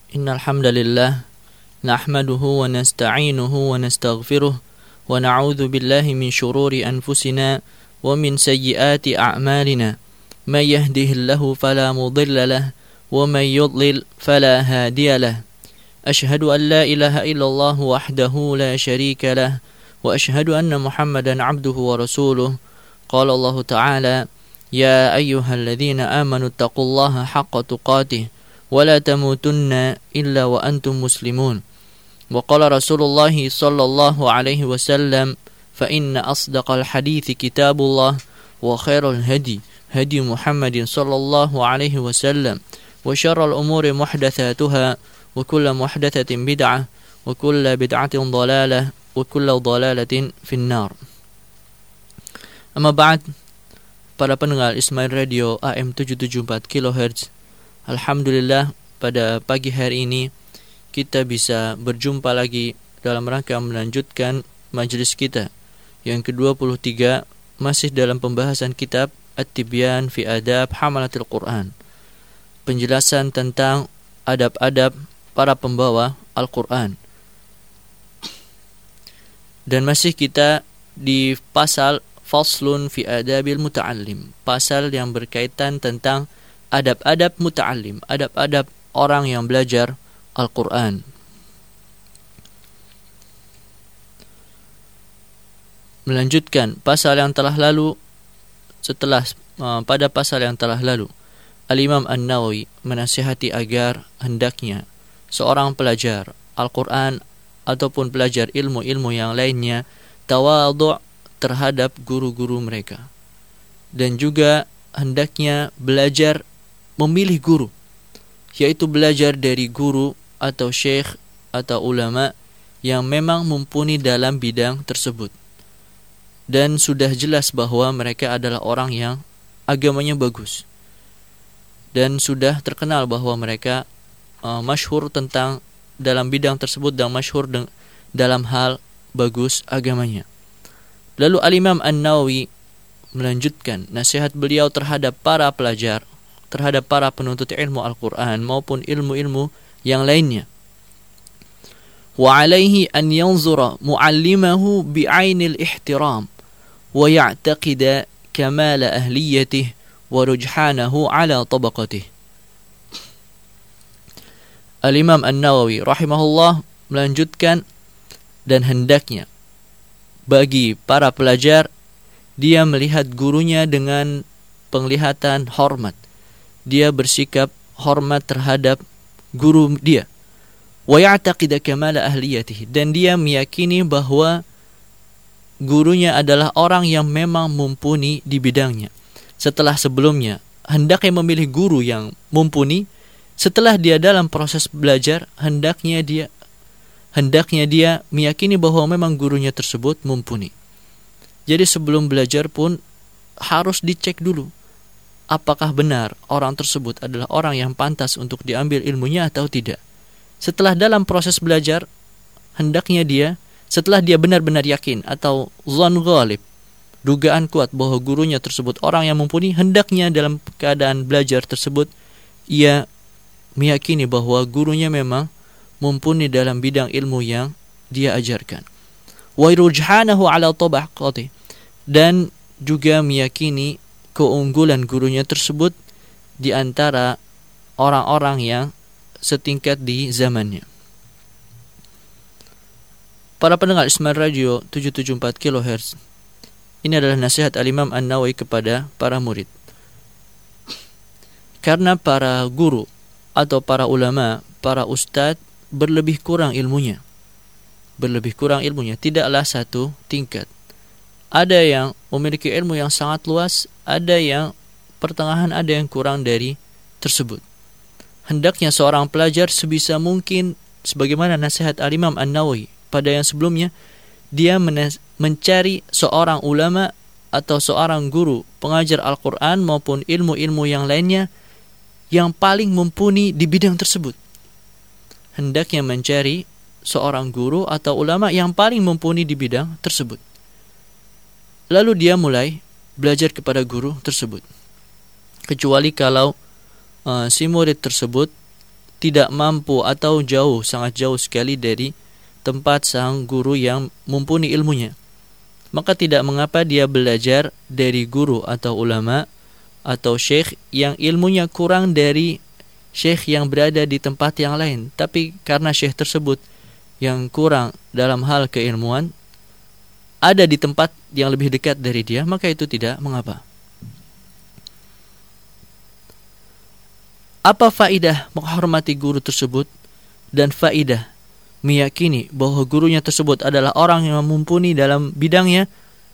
Innal hamdalillah nahmaduhu wa nasta'inuhu wa nastaghfiruh wa na'udzu billahi min shururi anfusina wa min sayyiati a'malina. May yahdihillahu fala mudilla lahu wa may yudlil fala hadiya lahu. Ashhadu an la ilaha illallah wahdahu la syarika lahu wa ashhadu anna Muhammadan 'abduhu wa rasuluh. Qala Allah Ta'ala: Ya ayyuhalladzina amanu taqullaha haqqa tuqatih ولا تموتن إلا وأنتم مسلمون. وقال رسول الله صلى الله عليه وسلم: فإن أصدق الحديث كتاب الله وخير الهدي هدي محمد صلى الله عليه وسلم وشر الأمور محدثاتها وكل محدثة بدعة وكل بدعة ضلالة وكل ضلالة في النار. أما بعد, para pendengar Ismail Radio AM 774 kHz, Alhamdulillah, pada pagi hari ini kita bisa berjumpa lagi dalam rangka melanjutkan majelis kita yang ke-23, masih dalam pembahasan kitab At-Tibyan fi Adab Hamalatil Quran, penjelasan tentang adab-adab para pembawa Al-Quran. Dan masih kita di pasal Faslun fi Adabil Muta'allim, pasal yang berkaitan tentang adab-adab muta'allim, adab-adab orang yang belajar Al-Quran. Melanjutkan pasal yang telah lalu, pada pasal yang telah lalu, Al-Imam An-Nawawi menasihati agar hendaknya seorang pelajar Al-Quran ataupun pelajar ilmu-ilmu yang lainnya tawadhu' terhadap guru-guru mereka, dan juga hendaknya belajar memilih guru, yaitu belajar dari guru atau syekh atau ulama yang memang mumpuni dalam bidang tersebut, dan sudah jelas bahwa mereka adalah orang yang agamanya bagus, dan sudah terkenal bahwa mereka masyhur tentang dalam bidang tersebut dan masyhur dalam hal bagus agamanya. Lalu Al-Imam An-Nawawi melanjutkan nasihat beliau terhadap para pelajar, terhadap para penuntut ilmu Al-Quran maupun ilmu-ilmu yang lainnya. Wa alaihi an yanzura muallimahu bi'ainil ihtiram wa ya'taqida kamala ahliyatih wa rujhanahu ala tabaqatih. Al-Imam An-Nawawi rahimahullah melanjutkan, dan hendaknya bagi para pelajar dia melihat gurunya dengan penglihatan hormat. Dia bersikap hormat terhadap guru dia. Wa ya'taqida kamala ahliyatihi, dan dia meyakini bahwa gurunya adalah orang yang memang mumpuni di bidangnya. Setelah sebelumnya hendaknya memilih guru yang mumpuni, setelah dia dalam proses belajar hendaknya dia meyakini bahwa memang gurunya tersebut mumpuni. Jadi sebelum belajar pun harus dicek dulu apakah benar orang tersebut adalah orang yang pantas untuk diambil ilmunya atau tidak. Setelah dalam proses belajar, hendaknya dia, setelah dia benar-benar yakin atau zon ghalib, dugaan kuat bahwa gurunya tersebut orang yang mumpuni, hendaknya dalam keadaan belajar tersebut ia meyakini bahwa gurunya memang mumpuni dalam bidang ilmu yang dia ajarkan. Wa rujhanahu ala tabaqati, dan juga meyakini keunggulan gurunya tersebut di antara orang-orang yang setingkat di zamannya. Para pendengar Ismail Radio 774 kHz, ini adalah nasihat Al-Imam An-Nawawi kepada para murid. Karena para guru atau para ulama, para ustadz berlebih kurang ilmunya, tidaklah satu tingkat. Ada yang memiliki ilmu yang sangat luas, ada yang pertengahan, ada yang kurang dari tersebut. Hendaknya seorang pelajar sebisa mungkin, sebagaimana nasihat Al-Imam An-Nawawi pada yang sebelumnya, dia mencari seorang ulama atau seorang guru pengajar Al-Quran maupun ilmu-ilmu yang lainnya yang paling mumpuni di bidang tersebut. Hendaknya mencari seorang guru atau ulama yang paling mumpuni di bidang tersebut. Lalu dia mulai belajar kepada guru tersebut. Kecuali kalau si murid tersebut tidak mampu atau jauh, sangat jauh sekali dari tempat sang guru yang mumpuni ilmunya, maka tidak mengapa dia belajar dari guru atau ulama atau syekh yang ilmunya kurang dari syekh yang berada di tempat yang lain. Tapi karena syekh tersebut yang kurang dalam hal keilmuan ada di tempat yang lebih dekat dari dia, maka itu tidak mengapa. Apa faidah menghormati guru tersebut dan faidah meyakini bahwa gurunya tersebut adalah orang yang mumpuni dalam bidangnya?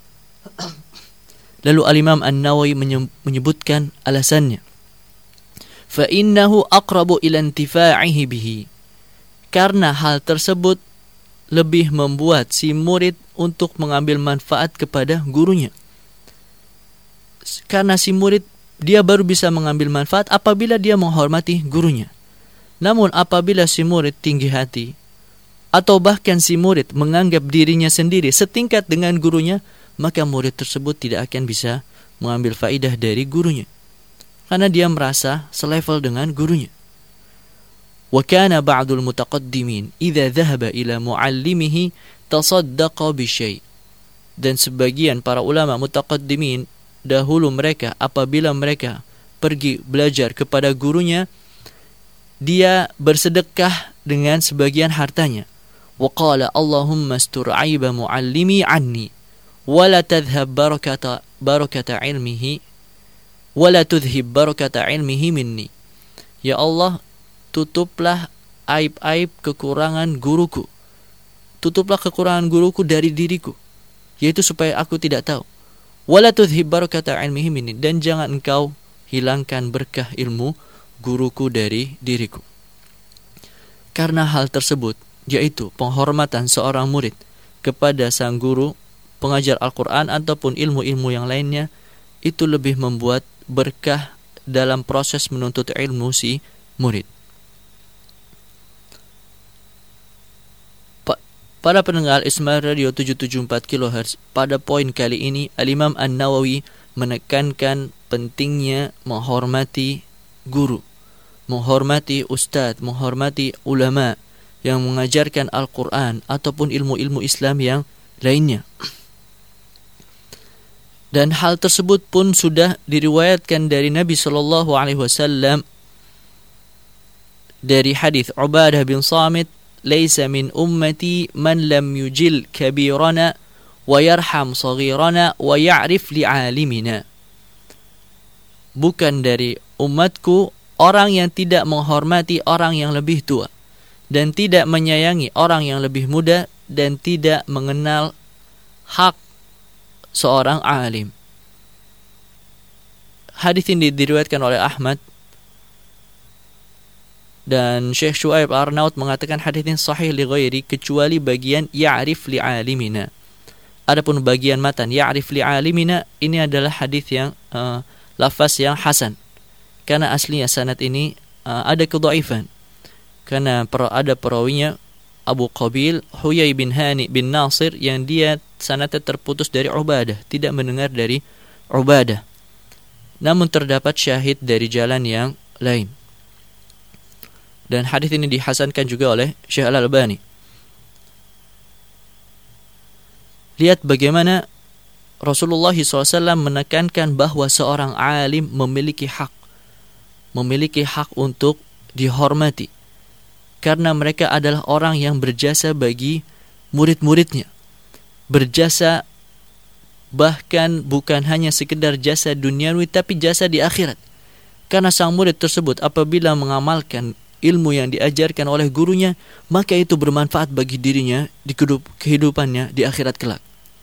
Lalu Al-Imam An-Nawawi menyebutkan alasannya. Fa innahu aqrabu ila intifa'ihi bihi. Karena hal tersebut lebih membuat si murid untuk mengambil manfaat kepada gurunya. Karena si murid dia baru bisa mengambil manfaat apabila dia menghormati gurunya. Namun apabila si murid tinggi hati atau bahkan si murid menganggap dirinya sendiri setingkat dengan gurunya, maka murid tersebut tidak akan bisa mengambil faidah dari gurunya, karena dia merasa selevel dengan gurunya. Wa kana ba'dul mutaqaddimin idza dhahaba ila muallimihi tasaddaqa bi syai'. Dan sebagian para ulama mutaqaddimin dahulu mereka apabila mereka pergi belajar kepada gurunya, dia bersedekah dengan sebagian hartanya. Wa qala Allahumma astur aiba muallimi anni wa la tadhhab barakata ilmihi wa la tudhhib barakata ilmihi minni. Ya Allah, tutuplah aib-aib kekurangan guruku. Tutuplah kekurangan guruku dari diriku, yaitu supaya aku tidak tahu. Wa la tudhhib barakata ilmihi minni, dan jangan engkau hilangkan berkah ilmu guruku dari diriku. Karena hal tersebut, yaitu penghormatan seorang murid kepada sang guru pengajar Al-Quran ataupun ilmu-ilmu yang lainnya, itu lebih membuat berkah dalam proses menuntut ilmu si murid. Para pendengar Ismail Radio 774 kHz, pada poin kali ini Al-Imam An-Nawawi menekankan pentingnya menghormati guru, menghormati ustadz, menghormati ulama yang mengajarkan Al-Quran ataupun ilmu-ilmu Islam yang lainnya. Dan hal tersebut pun sudah diriwayatkan dari Nabi SAW dari hadis Ubadah bin Samit, "Laisa min ummati man lam yujil kabirana wa yarham saghirana wa ya'rif li'alimina." Bukan dari umatku orang yang tidak menghormati orang yang lebih tua dan tidak menyayangi orang yang lebih muda dan tidak mengenal hak seorang alim. Hadis ini diriwayatkan oleh Ahmad, dan Syekh Syuaib Arnaud mengatakan hadis ini sahih li ghairi, kecuali bagian ya'rif li alimina. Adapun bagian matan ya'rif li alimina ini adalah hadis yang lafaz yang hasan, karena aslinya sanad ini ada kedhaifan, karena ada perawinya Abu Qabil Huyai bin Hani bin Nasir yang dia sanadnya terputus dari Ubadah, tidak mendengar dari Ubadah. Namun terdapat syahid dari jalan yang lain. Dan hadis ini dihasankan juga oleh Syekh Al-Albani. Lihat bagaimana Rasulullah SAW menekankan bahwa seorang alim memiliki hak untuk dihormati, karena mereka adalah orang yang berjasa bagi murid-muridnya. Berjasa bahkan bukan hanya sekedar jasa duniawi, tapi jasa di akhirat. Karena sang murid tersebut apabila mengamalkan ilmu yang diajarkan oleh gurunya, maka itu bermanfaat bagi dirinya di kehidupannya di akhirat kelak.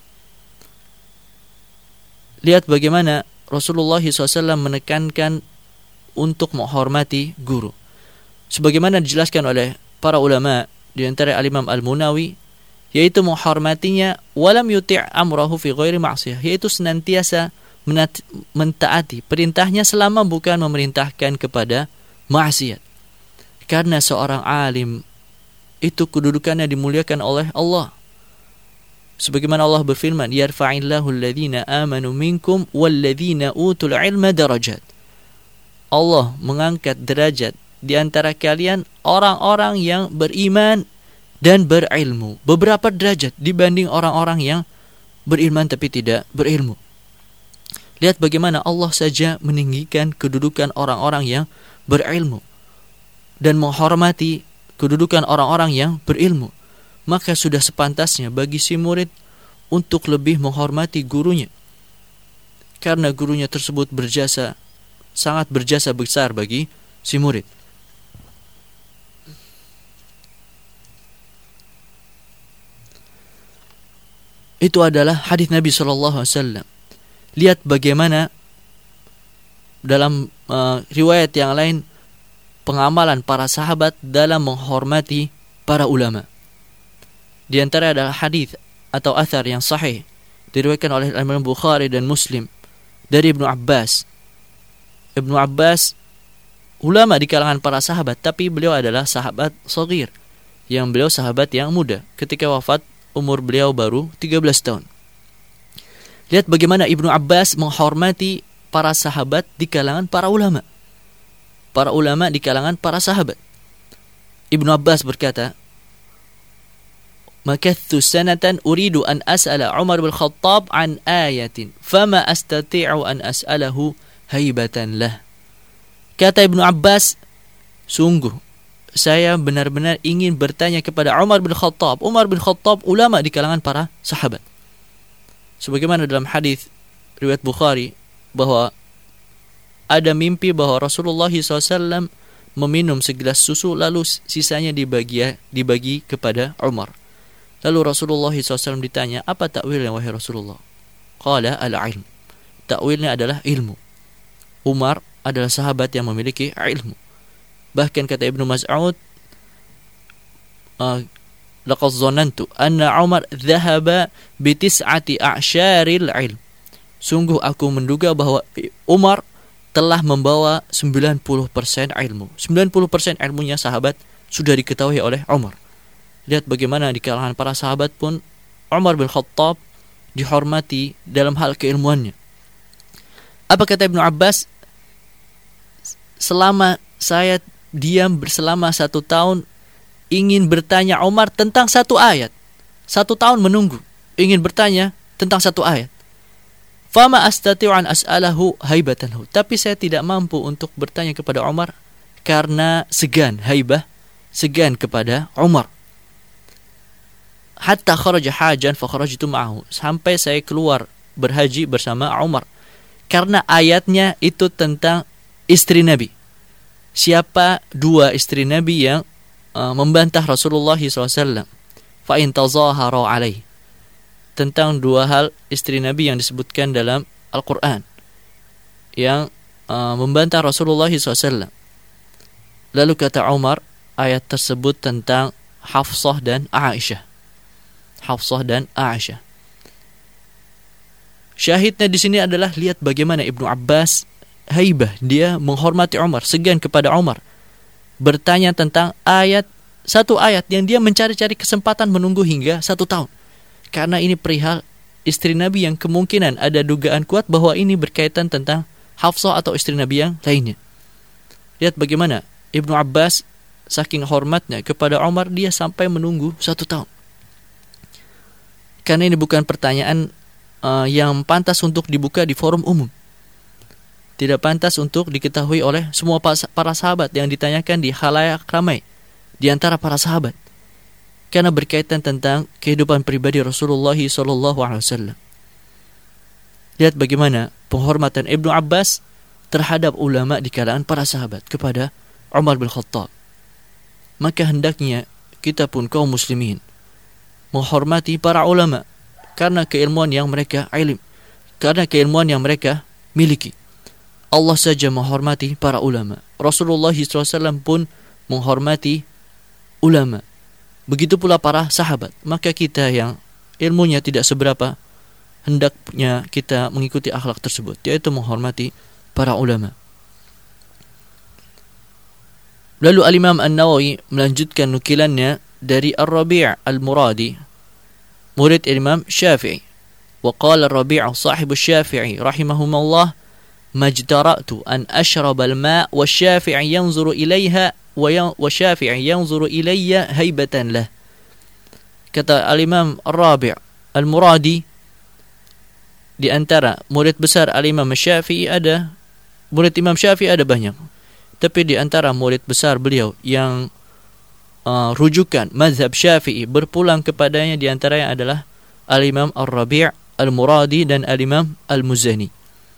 Lihat bagaimana Rasulullah SAW menekankan untuk menghormati guru. Sebagaimana dijelaskan oleh para ulama, di antara Al-Imam Al-Munawi, yaitu menghormatinya walam yuti' amrahu fi ghairi ma'siyah, yaitu senantiasa mentaati perintahnya selama bukan memerintahkan kepada maksiat. Karena seorang alim itu kedudukannya dimuliakan oleh Allah. Sebagaimana Allah berfirman, yarfa'illahu alladhina amanu minkum walladhina utul ilma darajat. Allah mengangkat derajat di antara kalian orang-orang yang beriman dan berilmu. Beberapa derajat dibanding orang-orang yang beriman tapi tidak berilmu. Lihat bagaimana Allah saja meninggikan kedudukan orang-orang yang berilmu dan menghormati kedudukan orang-orang yang berilmu. Maka sudah sepantasnya bagi si murid untuk lebih menghormati gurunya, karena gurunya tersebut sangat berjasa besar bagi si murid. Itu adalah hadis Nabi SAW. Lihat bagaimana dalam riwayat yang lain pengamalan para sahabat dalam menghormati para ulama. Di antara adalah hadis atau athar yang sahih diriwayatkan oleh Imam Bukhari dan Muslim dari Ibnu Abbas. Ibnu Abbas ulama di kalangan para sahabat, tapi beliau adalah sahabat shaghir, yang beliau sahabat yang muda. Ketika wafat umur beliau baru 13 tahun. Lihat bagaimana Ibnu Abbas menghormati para sahabat di kalangan para ulama. Para ulama di kalangan para sahabat. Ibnu Abbas berkata, "Makathtu sanatan uridu an as'ala Umar bin Khattab an ayatin, fama astati'u an as'alahu haibatan lah." Kata Ibnu Abbas, sungguh saya benar-benar ingin bertanya kepada Umar bin Khattab. Umar bin Khattab ulama di kalangan para sahabat. Sebagaimana dalam hadis riwayat Bukhari bahwa ada mimpi bahwa Rasulullah SAW meminum segelas susu lalu sisanya dibagi kepada Umar. Lalu Rasulullah SAW ditanya, apa takwilnya wahai Rasulullah? Qala al-ilm. Takwilnya adalah ilmu. Umar adalah sahabat yang memiliki ilmu. Bahkan kata Ibnu Mas'ud, laqad zanantu anna Umar dhahaba bi tis'ati a'syaril ilm. Sungguh aku menduga bahwa Umar telah membawa 90% ilmu. 90% ilmunya sahabat sudah diketahui oleh Umar. Lihat bagaimana di kalangan para sahabat pun Umar bin Khattab dihormati dalam hal keilmuannya. Apa kata Ibnu Abbas? Selama saya diam selama 1 tahun ingin bertanya Umar tentang 1 ayat. 1 tahun menunggu ingin bertanya tentang 1 ayat. Fama astati'u an as'alahu haibatanhu. Tapi saya tidak mampu untuk bertanya kepada Umar karena segan, haibah, segan kepada Umar. Hatta kharaja hajan fa kharajtu ma'ahu. Sampai saya keluar berhaji bersama Umar. Karena ayatnya itu tentang istri Nabi. Siapa 2 istri Nabi yang membantah Rasulullah SAW? Fa in tazahara alaihi. Tentang 2 hal istri Nabi yang disebutkan dalam Al-Quran yang membantah Rasulullah SAW. Lalu kata Umar, ayat tersebut tentang Hafsah dan Aisyah. Hafsah dan Aisyah. Syahidnya di sini adalah lihat bagaimana Ibnu Abbas haibah, dia menghormati Umar, segan kepada Umar, bertanya tentang ayat, 1 ayat yang dia mencari-cari kesempatan menunggu hingga 1 tahun. Karena ini perihal istri Nabi yang kemungkinan ada dugaan kuat bahwa ini berkaitan tentang Hafsah atau istri Nabi yang lainnya. Lihat bagaimana Ibnu Abbas saking hormatnya kepada Umar, dia sampai menunggu 1 tahun. Karena ini bukan pertanyaan yang pantas untuk dibuka di forum umum. Tidak pantas untuk diketahui oleh semua para sahabat yang ditanyakan di khalayak ramai di antara para sahabat. Karena berkaitan tentang kehidupan pribadi Rasulullah SAW. Lihat bagaimana penghormatan Ibnu Abbas terhadap ulama di kalangan para sahabat kepada Umar bin Khattab. Maka hendaknya kita pun kaum muslimin menghormati para ulama karena keilmuan yang mereka karena keilmuan yang mereka miliki. Allah saja menghormati para ulama. Rasulullah SAW pun menghormati ulama. Begitu pula para sahabat. Maka kita yang ilmunya tidak seberapa, hendaknya kita mengikuti akhlak tersebut, yaitu menghormati para ulama. Lalu Al-Imam An-Nawawi melanjutkan nukilannya dari Ar-Rabi' Al-Muradi, murid Imam Syafi'i. Wa qala Ar-Rabi' sahibu Syafi'i rahimahumullah, majtara'tu an ashraba al-ma' wasyafi'i yanzuru ilaiha wasyafi'i yanzuru ilayya haibatan lah. Kata Al-Imam Ar-Rabi' Al-Muradi, di antara murid besar Al-Imam Syafi'i ada, murid Imam Syafi'i ada banyak, tapi di antara murid besar beliau yang rujukan mazhab Syafi'i berpulang kepadanya di antaranya adalah Al-Imam Ar-Rabi' Al-Muradi dan Al-Imam Al-Muzani.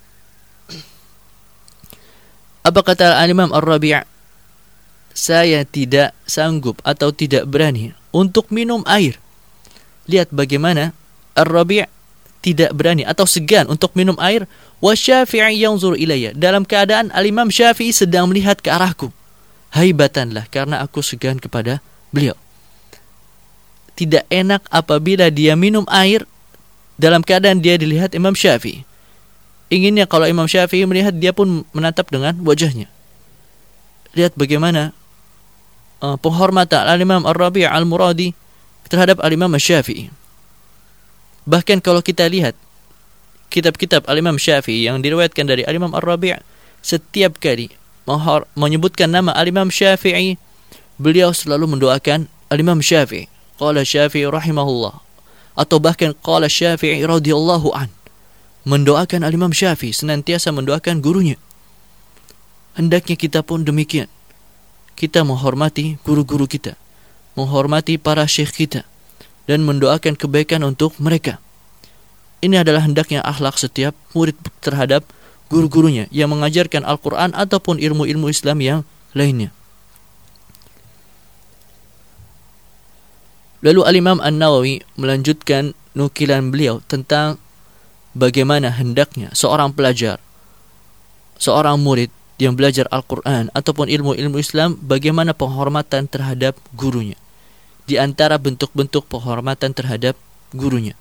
Apa kata Al-Imam Ar-Rabi'? Saya tidak sanggup atau tidak berani untuk minum air. Lihat bagaimana Ar-Rabi' tidak berani atau segan untuk minum air. Wa Syafi'i yanzur ilayya, dalam keadaan Al-Imam Syafi'i sedang melihat ke arahku. Haibatanlah, karena aku segan kepada beliau. Tidak enak apabila dia minum air dalam keadaan dia dilihat Imam Syafi'i. Inginnya kalau Imam Syafi'i melihat, dia pun menatap dengan wajahnya. Lihat bagaimana penghormatan Al-Imam Ar-Rabi' Al-Muradi terhadap Al-Imam Syafi'i. Bahkan kalau kita lihat kitab-kitab Al-Imam Syafi'i yang diriwayatkan dari Al-Imam Ar-Rabi', setiap kali menyebutkan nama Al-Imam Syafi'i, beliau selalu mendoakan Al-Imam Syafi'i. Qala Syafi'i rahimahullah, atau bahkan qala Syafi'i radhiyallahu an. Mendoakan Al-Imam Syafi'i, senantiasa mendoakan gurunya. Hendaknya kita pun demikian. Kita menghormati guru-guru kita, menghormati para syekh kita, dan mendoakan kebaikan untuk mereka. Ini adalah hendaknya akhlak setiap murid terhadap guru-gurunya yang mengajarkan Al-Quran ataupun ilmu-ilmu Islam yang lainnya. Lalu Al-Imam An-Nawawi melanjutkan nukilan beliau tentang bagaimana hendaknya seorang pelajar, seorang murid yang belajar Al-Quran ataupun ilmu-ilmu Islam, bagaimana penghormatan terhadap gurunya. Di antara bentuk-bentuk penghormatan terhadap gurunya,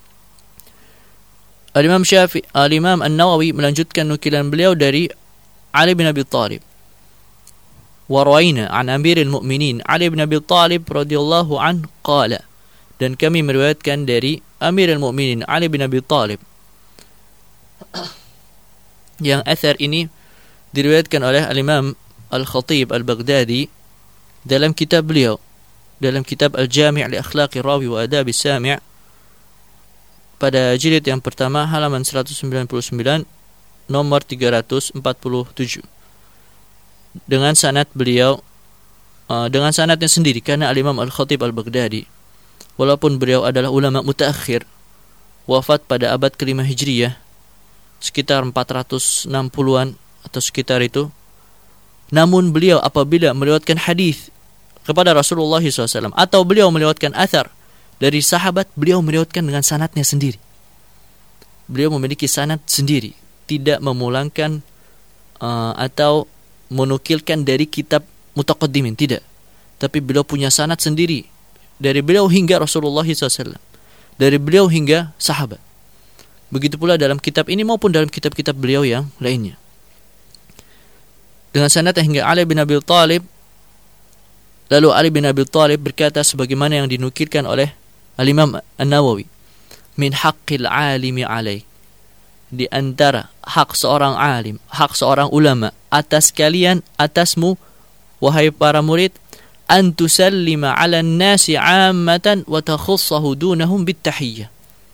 Al-Imam An-Nawawi melanjutkan nukilan beliau dari Ali bin Abi Thalib. Wa rawaina an Amiril Mu'minin Ali bin Abi Thalib radhiyallahu an qala, dan kami meriwayatkan dari Amirul Mu'minin Ali bin Abi Thalib, yang athar ini diriwayatkan oleh Al-Imam Al-Khatib Al-Baghdadi dalam kitab beliau, dalam kitab Al-Jami' li Akhlaqi Rawi wa Adab As-Sami' pada jilid yang pertama halaman 199 nomor 347, dengan sanad beliau, dengan sanadnya sendiri, karena Al-Imam Al-Khatib Al-Baghdadi, walaupun beliau adalah ulama mutaakhir, wafat pada abad ke-5 Hijriyah, sekitar 460-an atau sekitar itu, namun beliau apabila meriwayatkan hadis kepada Rasulullah SAW atau beliau meriwayatkan athar dari sahabat, beliau meriwayatkan dengan sanadnya sendiri. Beliau memiliki sanad sendiri, tidak memulangkan atau menukilkan dari kitab mutaqaddimin, tidak. Tapi beliau punya sanad sendiri, dari beliau hingga Rasulullah SAW, dari beliau hingga sahabat. Begitu pula dalam kitab ini maupun dalam kitab-kitab beliau yang lainnya, dengan sanad hingga Ali bin Abi Thalib. Lalu Ali bin Abi Thalib berkata sebagaimana yang dinukilkan oleh Al-Imam An-Nawawi, min haqqil alimi alaik, di antara hak seorang alim, hak seorang ulama atas kalian, atasmu wahai para murid, an tusallima 'alan nasi 'ammatan wa takhussahu dunahum bitahiyyah.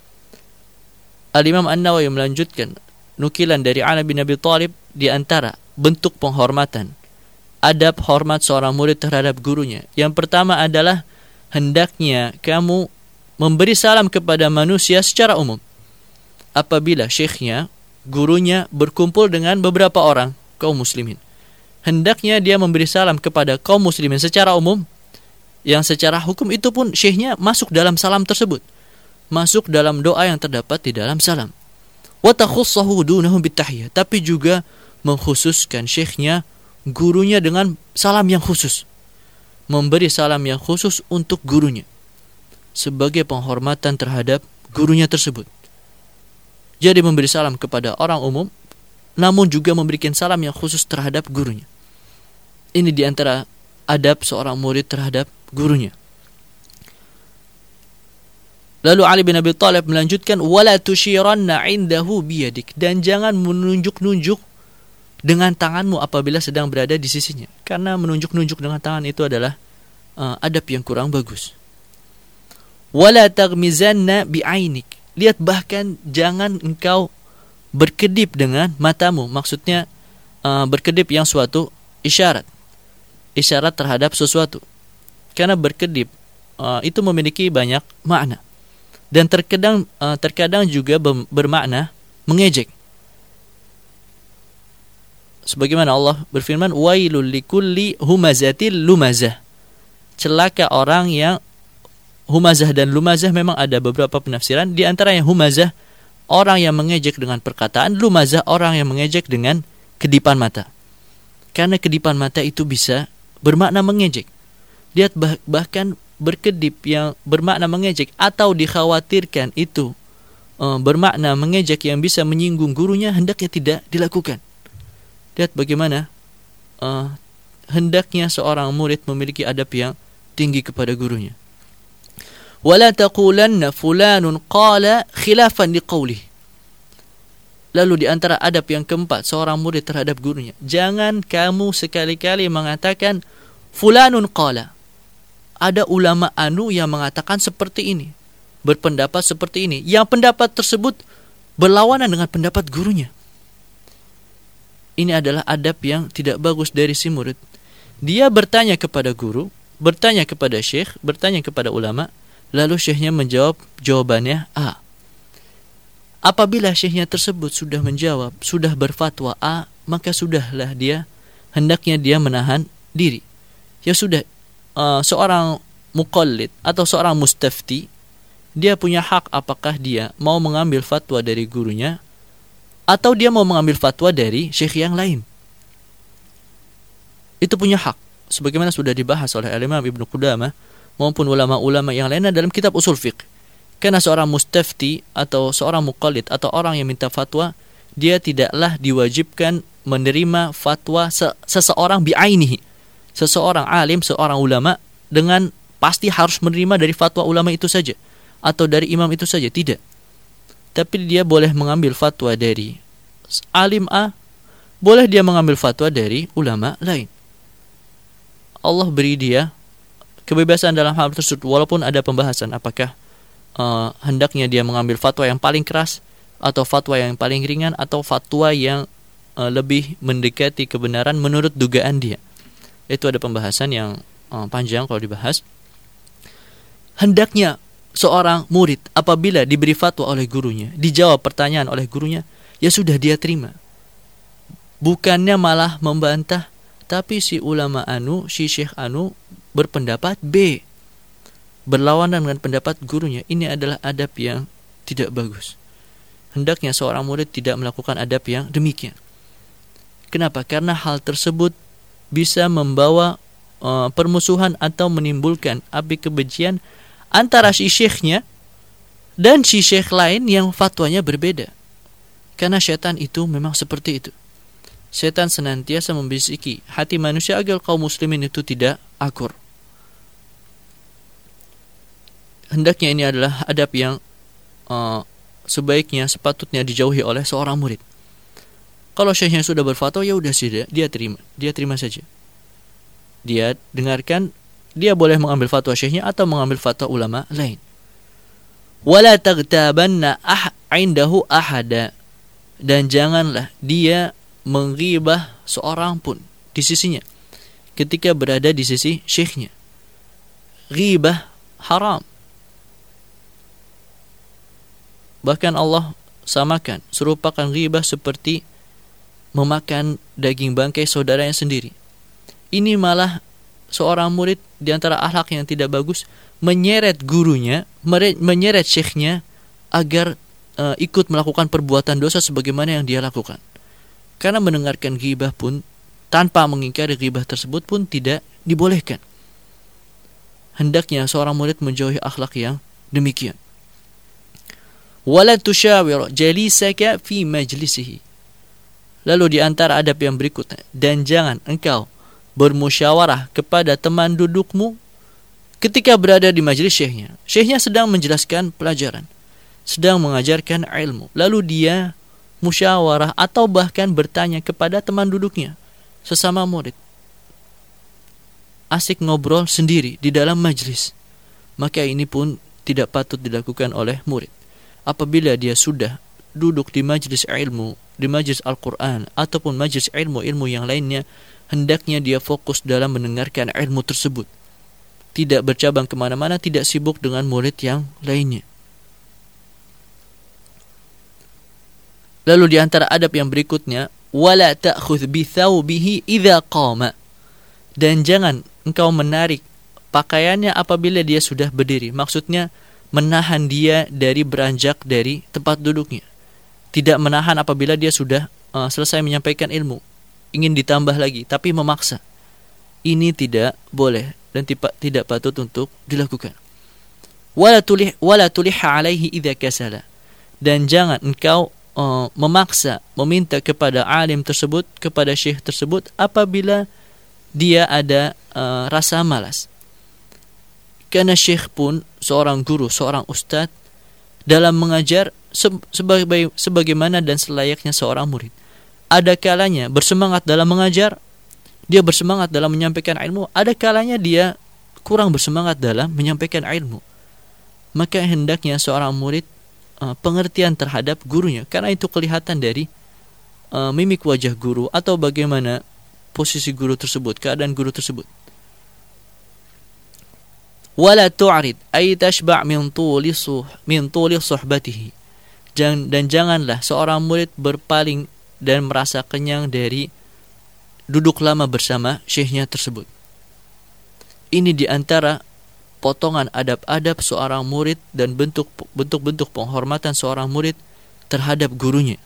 Al-Imam An-Nawawi melanjutkan nukilan dari Ali bin Abi Thalib, di antara bentuk penghormatan, adab hormat seorang murid terhadap gurunya, yang pertama adalah hendaknya kamu memberi salam kepada manusia secara umum. Apabila syekhnya, gurunya berkumpul dengan beberapa orang kaum muslimin, hendaknya dia memberi salam kepada kaum muslimin secara umum, yang secara hukum itu pun syekhnya masuk dalam salam tersebut, masuk dalam doa yang terdapat di dalam salam. Wa takhussahu dunahum bitahiyyah, tapi juga mengkhususkan syekhnya, gurunya dengan salam yang khusus, memberi salam yang khusus untuk gurunya sebagai penghormatan terhadap gurunya tersebut. Jadi memberi salam kepada orang umum, namun juga memberikan salam yang khusus terhadap gurunya. Ini diantara adab seorang murid terhadap gurunya. Lalu Ali bin Abi Thalib melanjutkan, wala tushiranna indahu biyadik, dan jangan menunjuk-nunjuk dengan tanganmu apabila sedang berada di sisinya, karena menunjuk-nunjuk dengan tangan itu adalah adab yang kurang bagus. Wala taghmizanna bi'ainik, lihat, bahkan jangan engkau berkedip dengan matamu, maksudnya berkedip yang suatu isyarat terhadap sesuatu, karena berkedip itu memiliki banyak makna, dan terkadang juga bermakna mengejek. Sebagaimana Allah berfirman, wailul likulli humazatil lumazah, celaka orang yang humazah, dan lumazah memang ada beberapa penafsiran. Di antaranya humazah, orang yang mengejek dengan perkataan, lumazah, orang yang mengejek dengan kedipan mata. Karena kedipan mata itu bisa bermakna mengejek. Lihat, bahkan berkedip yang bermakna mengejek atau dikhawatirkan itu bermakna mengejek yang bisa menyinggung gurunya, hendaknya tidak dilakukan. Lihat bagaimana hendaknya seorang murid memiliki adab yang tinggi kepada gurunya. Wala taqulanna fulanun qala khilafan liqaulih. Lalu di antara adab yang keempat seorang murid terhadap gurunya, jangan kamu sekali-kali mengatakan fulanun qala, ada ulama anu yang mengatakan seperti ini, berpendapat seperti ini, yang pendapat tersebut berlawanan dengan pendapat gurunya. Ini adalah adab yang tidak bagus dari si murid. Dia bertanya kepada guru, bertanya kepada syekh, bertanya kepada ulama, lalu syekhnya menjawab jawabannya A. Apabila syekhnya tersebut sudah menjawab, sudah berfatwa A, maka sudahlah hendaknya dia menahan diri. Ya sudah, seorang muqallid atau seorang mustafti, dia punya hak apakah dia mau mengambil fatwa dari gurunya atau dia mau mengambil fatwa dari syekh yang lain. Itu punya hak, sebagaimana sudah dibahas oleh Imam Ibnu Qudamah maupun ulama-ulama yang lainnya dalam kitab usul fiqh. Karena seorang mustafti atau seorang muqallid atau orang yang minta fatwa, dia tidaklah diwajibkan menerima fatwa seseorang bi'ainihi, seseorang alim, seorang ulama, dengan pasti harus menerima dari fatwa ulama itu saja atau dari imam itu saja, tidak. Tapi dia boleh mengambil fatwa dari alim A, boleh dia mengambil fatwa dari ulama lain. Allah beri dia kebebasan dalam hal tersebut, walaupun ada pembahasan apakah hendaknya dia mengambil fatwa yang paling keras atau fatwa yang paling ringan atau fatwa yang lebih mendekati kebenaran menurut dugaan dia. Itu ada pembahasan yang panjang kalau dibahas. Hendaknya seorang murid apabila diberi fatwa oleh gurunya, dijawab pertanyaan oleh gurunya, ya sudah dia terima. Bukannya malah membantah, tapi si ulama anu, si syekh anu berpendapat B, berlawanan dengan pendapat gurunya. Ini adalah adab yang tidak bagus. Hendaknya seorang murid tidak melakukan adab yang demikian. Kenapa? Karena hal tersebut bisa membawa permusuhan atau menimbulkan api kebencian antara si syekhnya dan si syekh lain yang fatwanya berbeda. Karena syaitan itu memang seperti itu. Syaitan senantiasa membisiki hati manusia agar kaum muslimin itu tidak akur. Hendaknya ini adalah adab yang sebaiknya, sepatutnya dijauhi oleh seorang murid. Kalau syekhnya sudah berfatwa, ya udah sih dia terima saja. Dia dengarkan. Dia boleh mengambil fatwa syekhnya atau mengambil fatwa ulama lain. Wala taghtabanna indahu ahada, dan janganlah dia menghibah seorang pun di sisinya ketika berada di sisi syekhnya. Ghibah haram. Bahkan Allah samakan, serupakan ghibah seperti memakan daging bangkai saudaranya sendiri. Ini malah seorang murid di antara akhlak yang tidak bagus menyeret gurunya, menyeret syekhnya agar ikut melakukan perbuatan dosa sebagaimana yang dia lakukan. Karena mendengarkan ghibah pun tanpa mengingkari ghibah tersebut pun tidak dibolehkan. Hendaknya seorang murid menjauhi akhlak yang demikian. Wala tusyawir jalisaka fi majlisihi. Lalu di antara adab yang berikutnya, dan jangan engkau bermusyawarah kepada teman dudukmu ketika berada di majelis syekhnya sedang menjelaskan pelajaran, sedang mengajarkan ilmu, lalu dia musyawarah atau bahkan bertanya kepada teman duduknya, sesama murid, asik ngobrol sendiri di dalam majelis, maka ini pun tidak patut dilakukan oleh murid. Apabila dia sudah duduk di majelis ilmu, di majelis Al-Quran ataupun majelis ilmu-ilmu yang lainnya, hendaknya dia fokus dalam mendengarkan ilmu tersebut, tidak bercabang kemana-mana, tidak sibuk dengan murid yang lainnya. Lalu di antara adab yang berikutnya, wala ta'khudh bi thawbihi idza qama, dan jangan engkau menarik pakaiannya apabila dia sudah berdiri. Maksudnya menahan dia dari beranjak dari tempat duduknya. Tidak menahan apabila dia sudah selesai menyampaikan ilmu, ingin ditambah lagi, tapi memaksa. Ini tidak boleh dan tidak patut untuk dilakukan. Wala tuliha alaihi idza kasala, dan jangan engkau memaksa, meminta kepada alim tersebut, kepada syekh tersebut apabila dia ada rasa malas. Karena syekh pun seorang guru, seorang ustadz, dalam mengajar sebagaimana dan selayaknya seorang murid. Ada kalanya bersemangat dalam mengajar, dia bersemangat dalam menyampaikan ilmu, ada kalanya dia kurang bersemangat dalam menyampaikan ilmu. Maka hendaknya seorang murid pengertian terhadap gurunya, karena itu kelihatan dari mimik wajah guru atau bagaimana posisi guru tersebut, keadaan guru tersebut. Wala tu'rid ay tashba' min tuli suhbatihi, dan janganlah seorang murid berpaling dan merasa kenyang dari duduk lama bersama syekhnya tersebut. Ini diantara potongan adab-adab seorang murid dan bentuk-bentuk penghormatan seorang murid terhadap gurunya.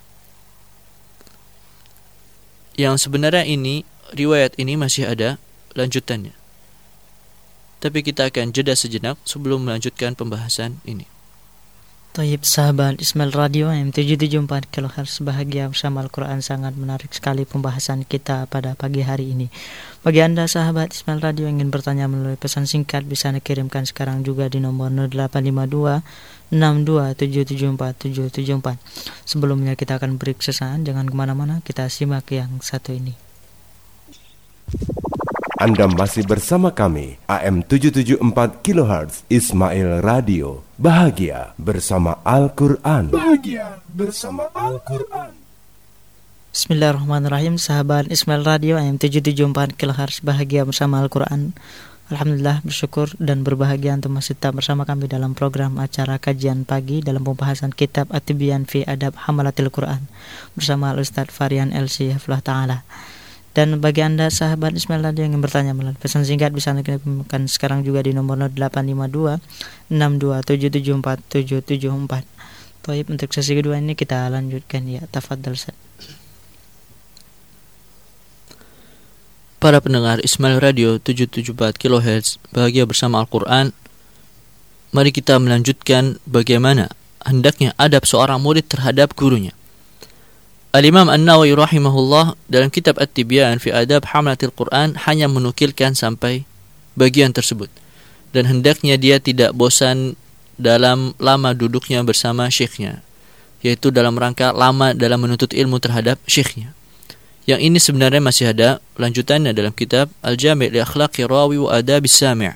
Yang sebenarnya ini, riwayat ini masih ada lanjutannya. Tapi kita akan jeda sejenak sebelum melanjutkan pembahasan ini. Tayyib sahabat Ismail Radio M774 kHz, bahagia bersama Al-Quran. Sangat menarik sekali pembahasan kita pada pagi hari ini. Bagi Anda sahabat Ismail Radio yang ingin bertanya melalui pesan singkat, bisa dikirimkan sekarang juga di nomor 0852 62774 774. Sebelumnya kita akan break sesaat, jangan kemana-mana, kita simak yang satu ini. Anda masih bersama kami, AM 774 kHz Ismail Radio. Bahagia bersama Al-Quran. Bahagia bersama Al-Quran. Bismillahirrahmanirrahim. Sahabat Ismail Radio AM 774 kHz, bahagia bersama Al-Quran. Alhamdulillah, bersyukur dan berbahagia untuk masih tetap bersama kami dalam program acara kajian pagi dalam pembahasan kitab At-Tibyan fi Adab Hamalatil Quran bersama Al-Ustadz Farian LC Hafizahullah Ta'ala. Dan bagi Anda sahabat Ismail Radio yang ingin bertanya melalui pesan singkat, bisa dikirimkan sekarang juga di nomor 0852 62774 774. Taib, untuk sesi kedua ini kita lanjutkan, ya. Tafadhal Ustaz. Para pendengar Ismail Radio 774 kHz, bahagia bersama Al-Quran. Mari kita melanjutkan bagaimana hendaknya adab seorang murid terhadap gurunya. Al-Imam An-Nawawi rahimahullah dalam kitab At-Tibyan fi Adab Hamalatil Quran hanya menukilkan sampai bagian tersebut, dan hendaknya dia tidak bosan dalam lama duduknya bersama syekhnya, yaitu dalam rangka lama dalam menuntut ilmu terhadap syekhnya. Yang ini sebenarnya masih ada lanjutannya dalam kitab Al-Jami' li Akhlaqi Rawi wa Adabis Sami'.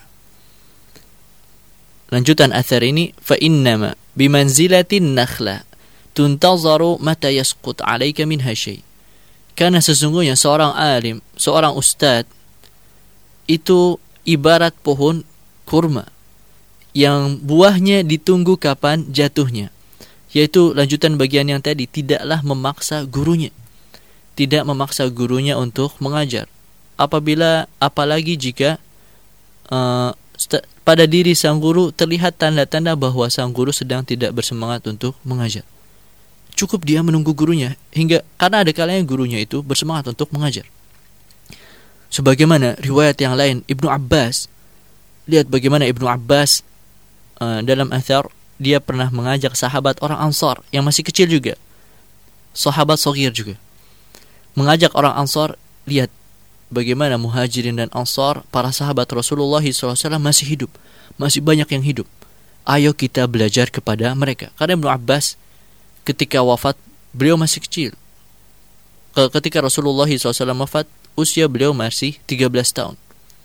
Lanjutan athar ini, fa innama bimanzilatin nakhla tuntazaru mata yasqut 'alaika minha syai'. Karena sesungguhnya seorang alim, seorang ustadz itu ibarat pohon kurma yang buahnya ditunggu kapan jatuhnya. Yaitu lanjutan bagian yang tadi, tidaklah memaksa gurunya. Tidak memaksa gurunya untuk mengajar. Apalagi jika pada diri sang guru terlihat tanda-tanda bahwa sang guru sedang tidak bersemangat untuk mengajar. Cukup dia menunggu gurunya karena ada kalanya gurunya itu bersemangat untuk mengajar. Sebagaimana riwayat yang lain, Ibnu Abbas, lihat bagaimana Ibnu Abbas dalam athar, dia pernah mengajak sahabat orang Ansar yang masih kecil juga, sahabat saghir juga, mengajak orang Ansar, lihat bagaimana Muhajirin dan Ansar, para sahabat Rasulullah SAW masih hidup, masih banyak yang hidup. Ayo kita belajar kepada mereka. Karena Ibnu Abbas ketika wafat, beliau masih kecil. Ketika Rasulullah SAW wafat, usia beliau masih 13 tahun.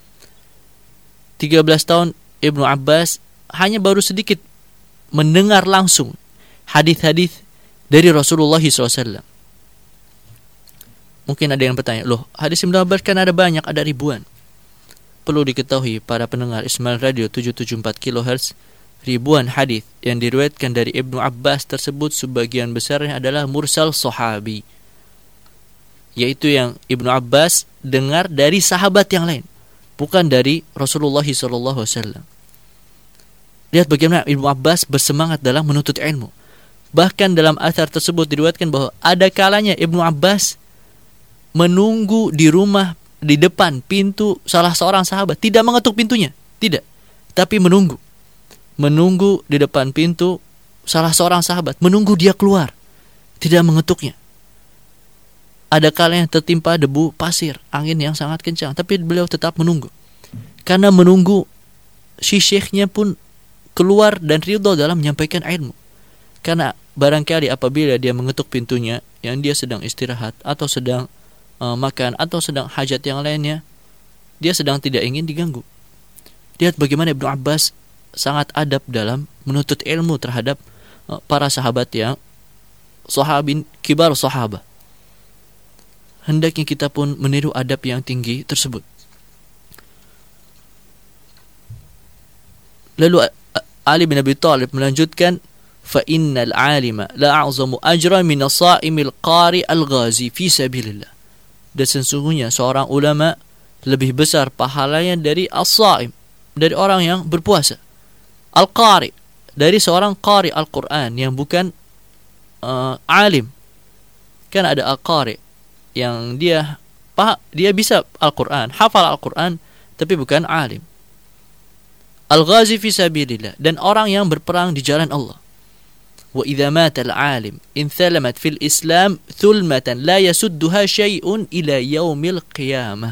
13 tahun Ibnu Abbas hanya baru sedikit mendengar langsung hadis-hadis dari Rasulullah SAW. Mungkin ada yang bertanya, loh hadis Ibnu Abbas kan ada banyak, ada ribuan. Perlu diketahui para pendengar Ismail Radio 774 kHz, ribuan hadis yang diriwayatkan dari Ibnu Abbas tersebut sebagian besarnya adalah mursal sahabi, yaitu yang Ibnu Abbas dengar dari sahabat yang lain, bukan dari Rasulullah SAW. Lihat bagaimana Ibnu Abbas bersemangat dalam menuntut ilmu. Bahkan dalam athar tersebut diriwayatkan bahwa ada kalanya Ibnu Abbas menunggu di rumah di depan pintu salah seorang sahabat, tidak mengetuk pintunya, tidak, tapi menunggu di depan pintu salah seorang sahabat, menunggu dia keluar, tidak mengetuknya. Ada kalanya tertimpa debu pasir, angin yang sangat kencang, tapi beliau tetap menunggu. Karena menunggu si syekhnya pun keluar dan ridho dalam menyampaikan ilmu. Karena barangkali apabila dia mengetuk pintunya yang dia sedang istirahat atau sedang makan atau sedang hajat yang lainnya, dia sedang tidak ingin diganggu. Lihat bagaimana Ibnu Abbas sangat adab dalam menuntut ilmu terhadap para sahabat yang sahabin kibar sahabat. Hendaknya kita pun meniru adab yang tinggi tersebut. Lalu Ali bin Abi Thalib melanjutkan, fa innal 'alima la a'zamu ajran min as-sa'imil qari al-ghazi fi sabilillah. Dan sesungguhnya seorang ulama lebih besar pahalanya dari as-sa'im, dari orang yang berpuasa. Al-qari, dari seorang qari Al-Quran yang bukan alim. Kan ada al-qari yang dia bisa Al-Quran, hafal Al-Quran, tapi bukan alim. Al-ghazi fi sabilillah, dan orang yang berperang di jalan Allah. Wa idza mata al-alim in thalamat fil Islam thulmatan la yasudduha syai'un ila yaumil qiyamah.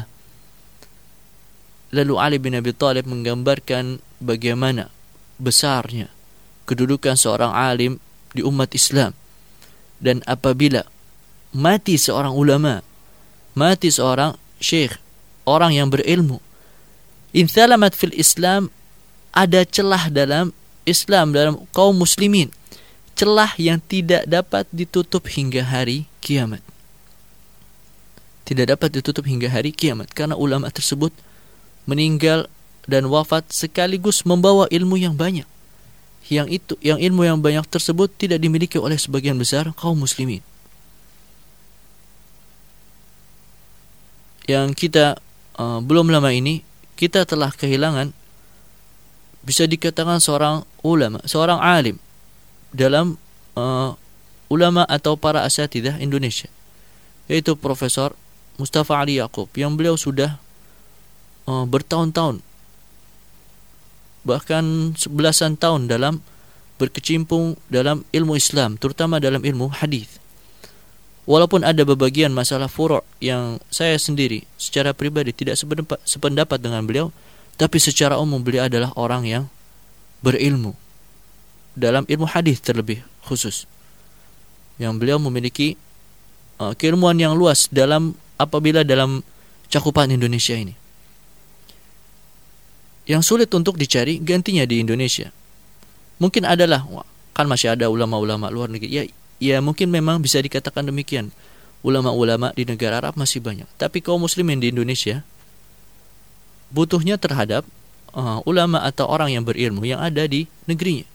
Lalu Ali bin Abi Thalib menggambarkan bagaimana besarnya kedudukan seorang alim di umat Islam. Dan apabila mati seorang ulama, mati seorang syekh, orang yang berilmu, in thalamat fil Islam, ada celah dalam Islam, dalam kaum muslimin, celah yang tidak dapat ditutup hingga hari kiamat. Tidak dapat ditutup hingga hari kiamat, karena ulama tersebut meninggal dan wafat sekaligus membawa ilmu yang banyak. Yang ilmu yang banyak tersebut tidak dimiliki oleh sebagian besar kaum muslimin. Yang kita belum lama ini kita telah kehilangan, bisa dikatakan seorang ulama, seorang alim dalam ulama atau para asatidzah Indonesia, yaitu Profesor Mustafa Ali Yaqub, yang beliau sudah bertahun-tahun, bahkan sebelasan tahun dalam berkecimpung dalam ilmu Islam, terutama dalam ilmu hadis. Walaupun ada bebagian masalah furu' yang saya sendiri secara pribadi tidak sependapat dengan beliau, tapi secara umum beliau adalah orang yang berilmu dalam ilmu hadis terlebih khusus, yang beliau memiliki keilmuan yang luas apabila dalam cakupan Indonesia ini, yang sulit untuk dicari gantinya di Indonesia. Mungkin adalah, kan masih ada ulama-ulama luar negeri, ya mungkin memang bisa dikatakan demikian, ulama-ulama di negara Arab masih banyak, tapi kaum muslimin di Indonesia butuhnya terhadap ulama atau orang yang berilmu yang ada di negerinya.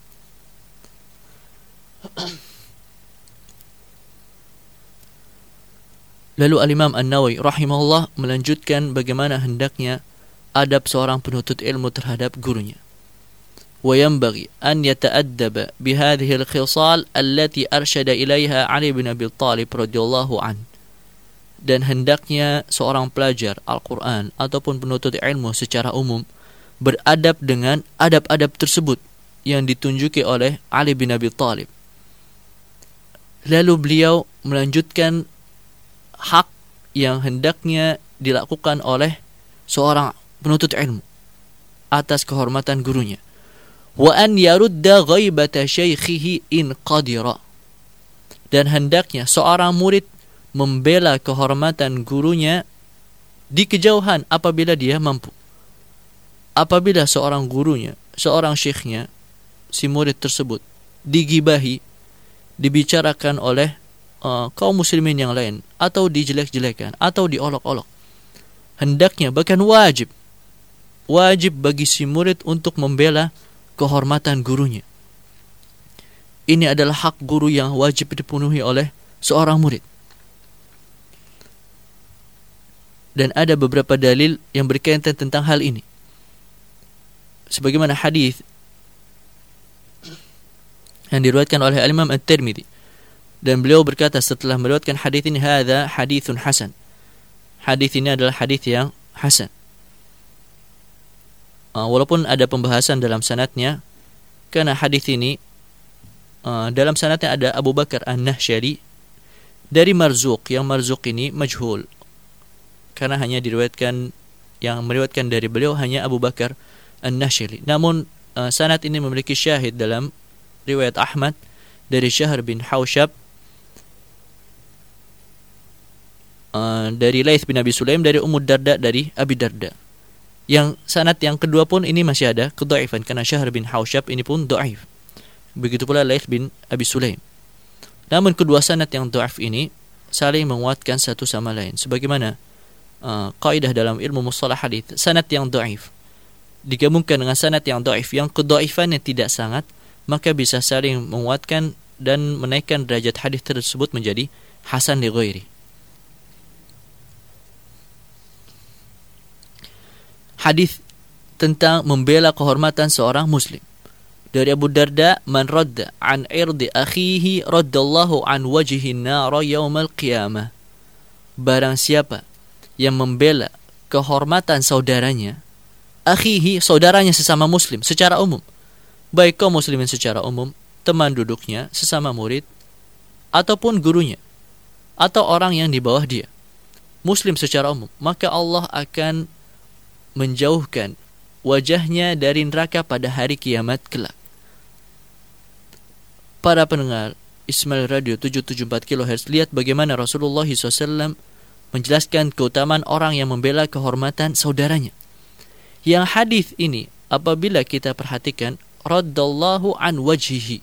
Lalu Al-Imam An-Nawawi rahimahullah melanjutkan bagaimana hendaknya adab seorang penuntut ilmu terhadap gurunya. Wa yanbaghi an yata'addaba bihadhihi al-khisal allati arsyada ilaiha Ali bin Abi Thalib radhiyallahu an. Dan hendaknya seorang pelajar Al-Quran ataupun penuntut ilmu secara umum beradab dengan adab-adab tersebut yang ditunjuki oleh Ali bin Abi Thalib. Lalu beliau melanjutkan hak yang hendaknya dilakukan oleh seorang penuntut ilmu atas kehormatan gurunya. Wa an yarudda ghaibata syaikhihi in qadira. Dan hendaknya seorang murid membela kehormatan gurunya di kejauhan apabila dia mampu. Apabila seorang gurunya, seorang syekhnya, si murid tersebut digibahi, dibicarakan oleh kaum muslimin yang lain, atau dijelek-jelekan, atau diolok-olok, hendaknya, bahkan wajib bagi si murid untuk membela kehormatan gurunya. Ini adalah hak guru yang wajib dipenuhi oleh seorang murid. Dan ada beberapa dalil yang berkaitan tentang hal ini. Sebagaimana hadis yang diriwayatkan oleh Imam At-Tirmidzi, dan beliau berkata setelah meriwayatkan hadis ini, hadza haditsun hasan. Hadis ini adalah hadis yang hasan. Walaupun ada pembahasan dalam sanadnya, karena hadis ini dalam sanadnya ada Abu Bakar An-Nahsyari dari Marzuq, yang Marzuq ini majhul, karena hanya diriwayatkan, yang meriwayatkan dari beliau hanya Abu Bakar An-Nahsyari. Namun sanad ini memiliki syahid dalam riwayat Ahmad dari Syahr bin Hausyab, dari Laits bin Abi Sulaim, dari Ummu Darda, dari Abi Darda. Yang sanad yang kedua pun ini masih ada kedhaifan, karena Syahr bin Hausyab ini pun dhaif. Begitu pula Laits bin Abi Sulaim. Namun kedua sanad yang dhaif ini saling menguatkan satu sama lain. Sebagaimana kaidah dalam ilmu mustalah hadits, sanad yang dhaif digabungkan dengan sanad yang dhaif yang kedhaifannya tidak sangat, maka bisa saling menguatkan dan menaikkan derajat hadis tersebut menjadi hasan li ghairi. Hadis tentang membela kehormatan seorang muslim. Dari Abu Darda, man radda an irdi akhihi raddallahu an wajhin nar yaumal qiyamah. Barang siapa yang membela kehormatan saudaranya, akhihi, saudaranya sesama muslim secara umum, baik kaum muslimin secara umum, teman duduknya, sesama murid, ataupun gurunya, atau orang yang di bawah dia, muslim secara umum, maka Allah akan menjauhkan wajahnya dari neraka pada hari kiamat kelak. Para pendengar Ismail Radio 774 kHz, lihat bagaimana Rasulullah SAW menjelaskan keutamaan orang yang membela kehormatan saudaranya. Yang hadis ini apabila kita perhatikan, raddallahu an wajhihi,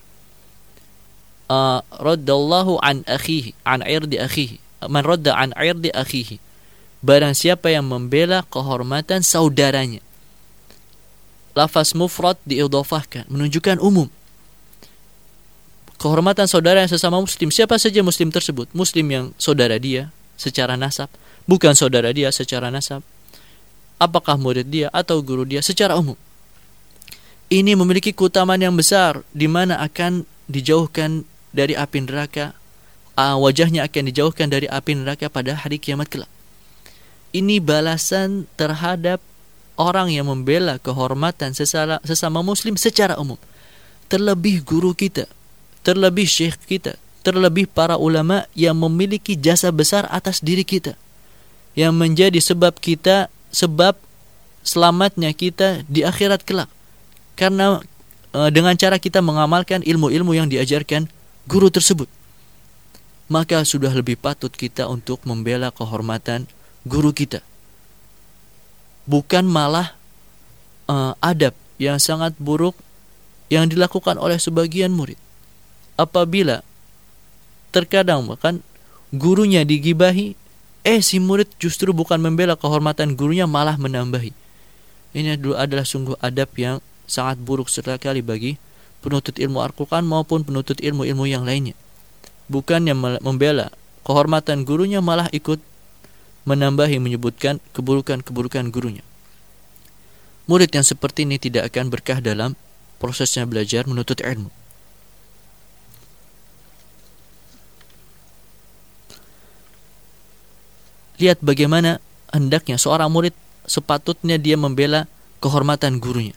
raddallahu an akhihi, an irdi akhihi, man radda an irdi akhihi, barang siapa yang membela kehormatan saudaranya. Lafaz mufrad diidhafahkan menunjukkan umum. Kehormatan saudara yang sesama muslim, siapa saja muslim tersebut, muslim yang saudara dia secara nasab, bukan saudara dia secara nasab, apakah murid dia atau guru dia, secara umum. Ini memiliki keutamaan yang besar, di mana akan dijauhkan dari api neraka, wajahnya akan dijauhkan dari api neraka pada hari kiamat kelak. Ini balasan terhadap orang yang membela kehormatan sesama muslim secara umum. Terlebih guru kita, terlebih syekh kita, terlebih para ulama yang memiliki jasa besar atas diri kita, yang menjadi sebab selamatnya kita di akhirat kelak. Karena dengan cara kita mengamalkan ilmu-ilmu yang diajarkan guru tersebut, maka sudah lebih patut kita untuk membela kehormatan guru kita. Bukan malah adab yang sangat buruk yang dilakukan oleh sebagian murid. Apabila terkadang bahkan gurunya digibahi, si murid justru bukan membela kehormatan gurunya, malah menambahi. Ini adalah sungguh adab yang sangat buruk sekali bagi penuntut ilmu Al-Quran maupun penuntut ilmu-ilmu yang lainnya. Bukannya membela kehormatan gurunya, malah ikut menambahi, menyebutkan keburukan-keburukan gurunya. Murid yang seperti ini tidak akan berkah dalam prosesnya belajar menuntut ilmu. Lihat bagaimana hendaknya seorang murid sepatutnya dia membela kehormatan gurunya.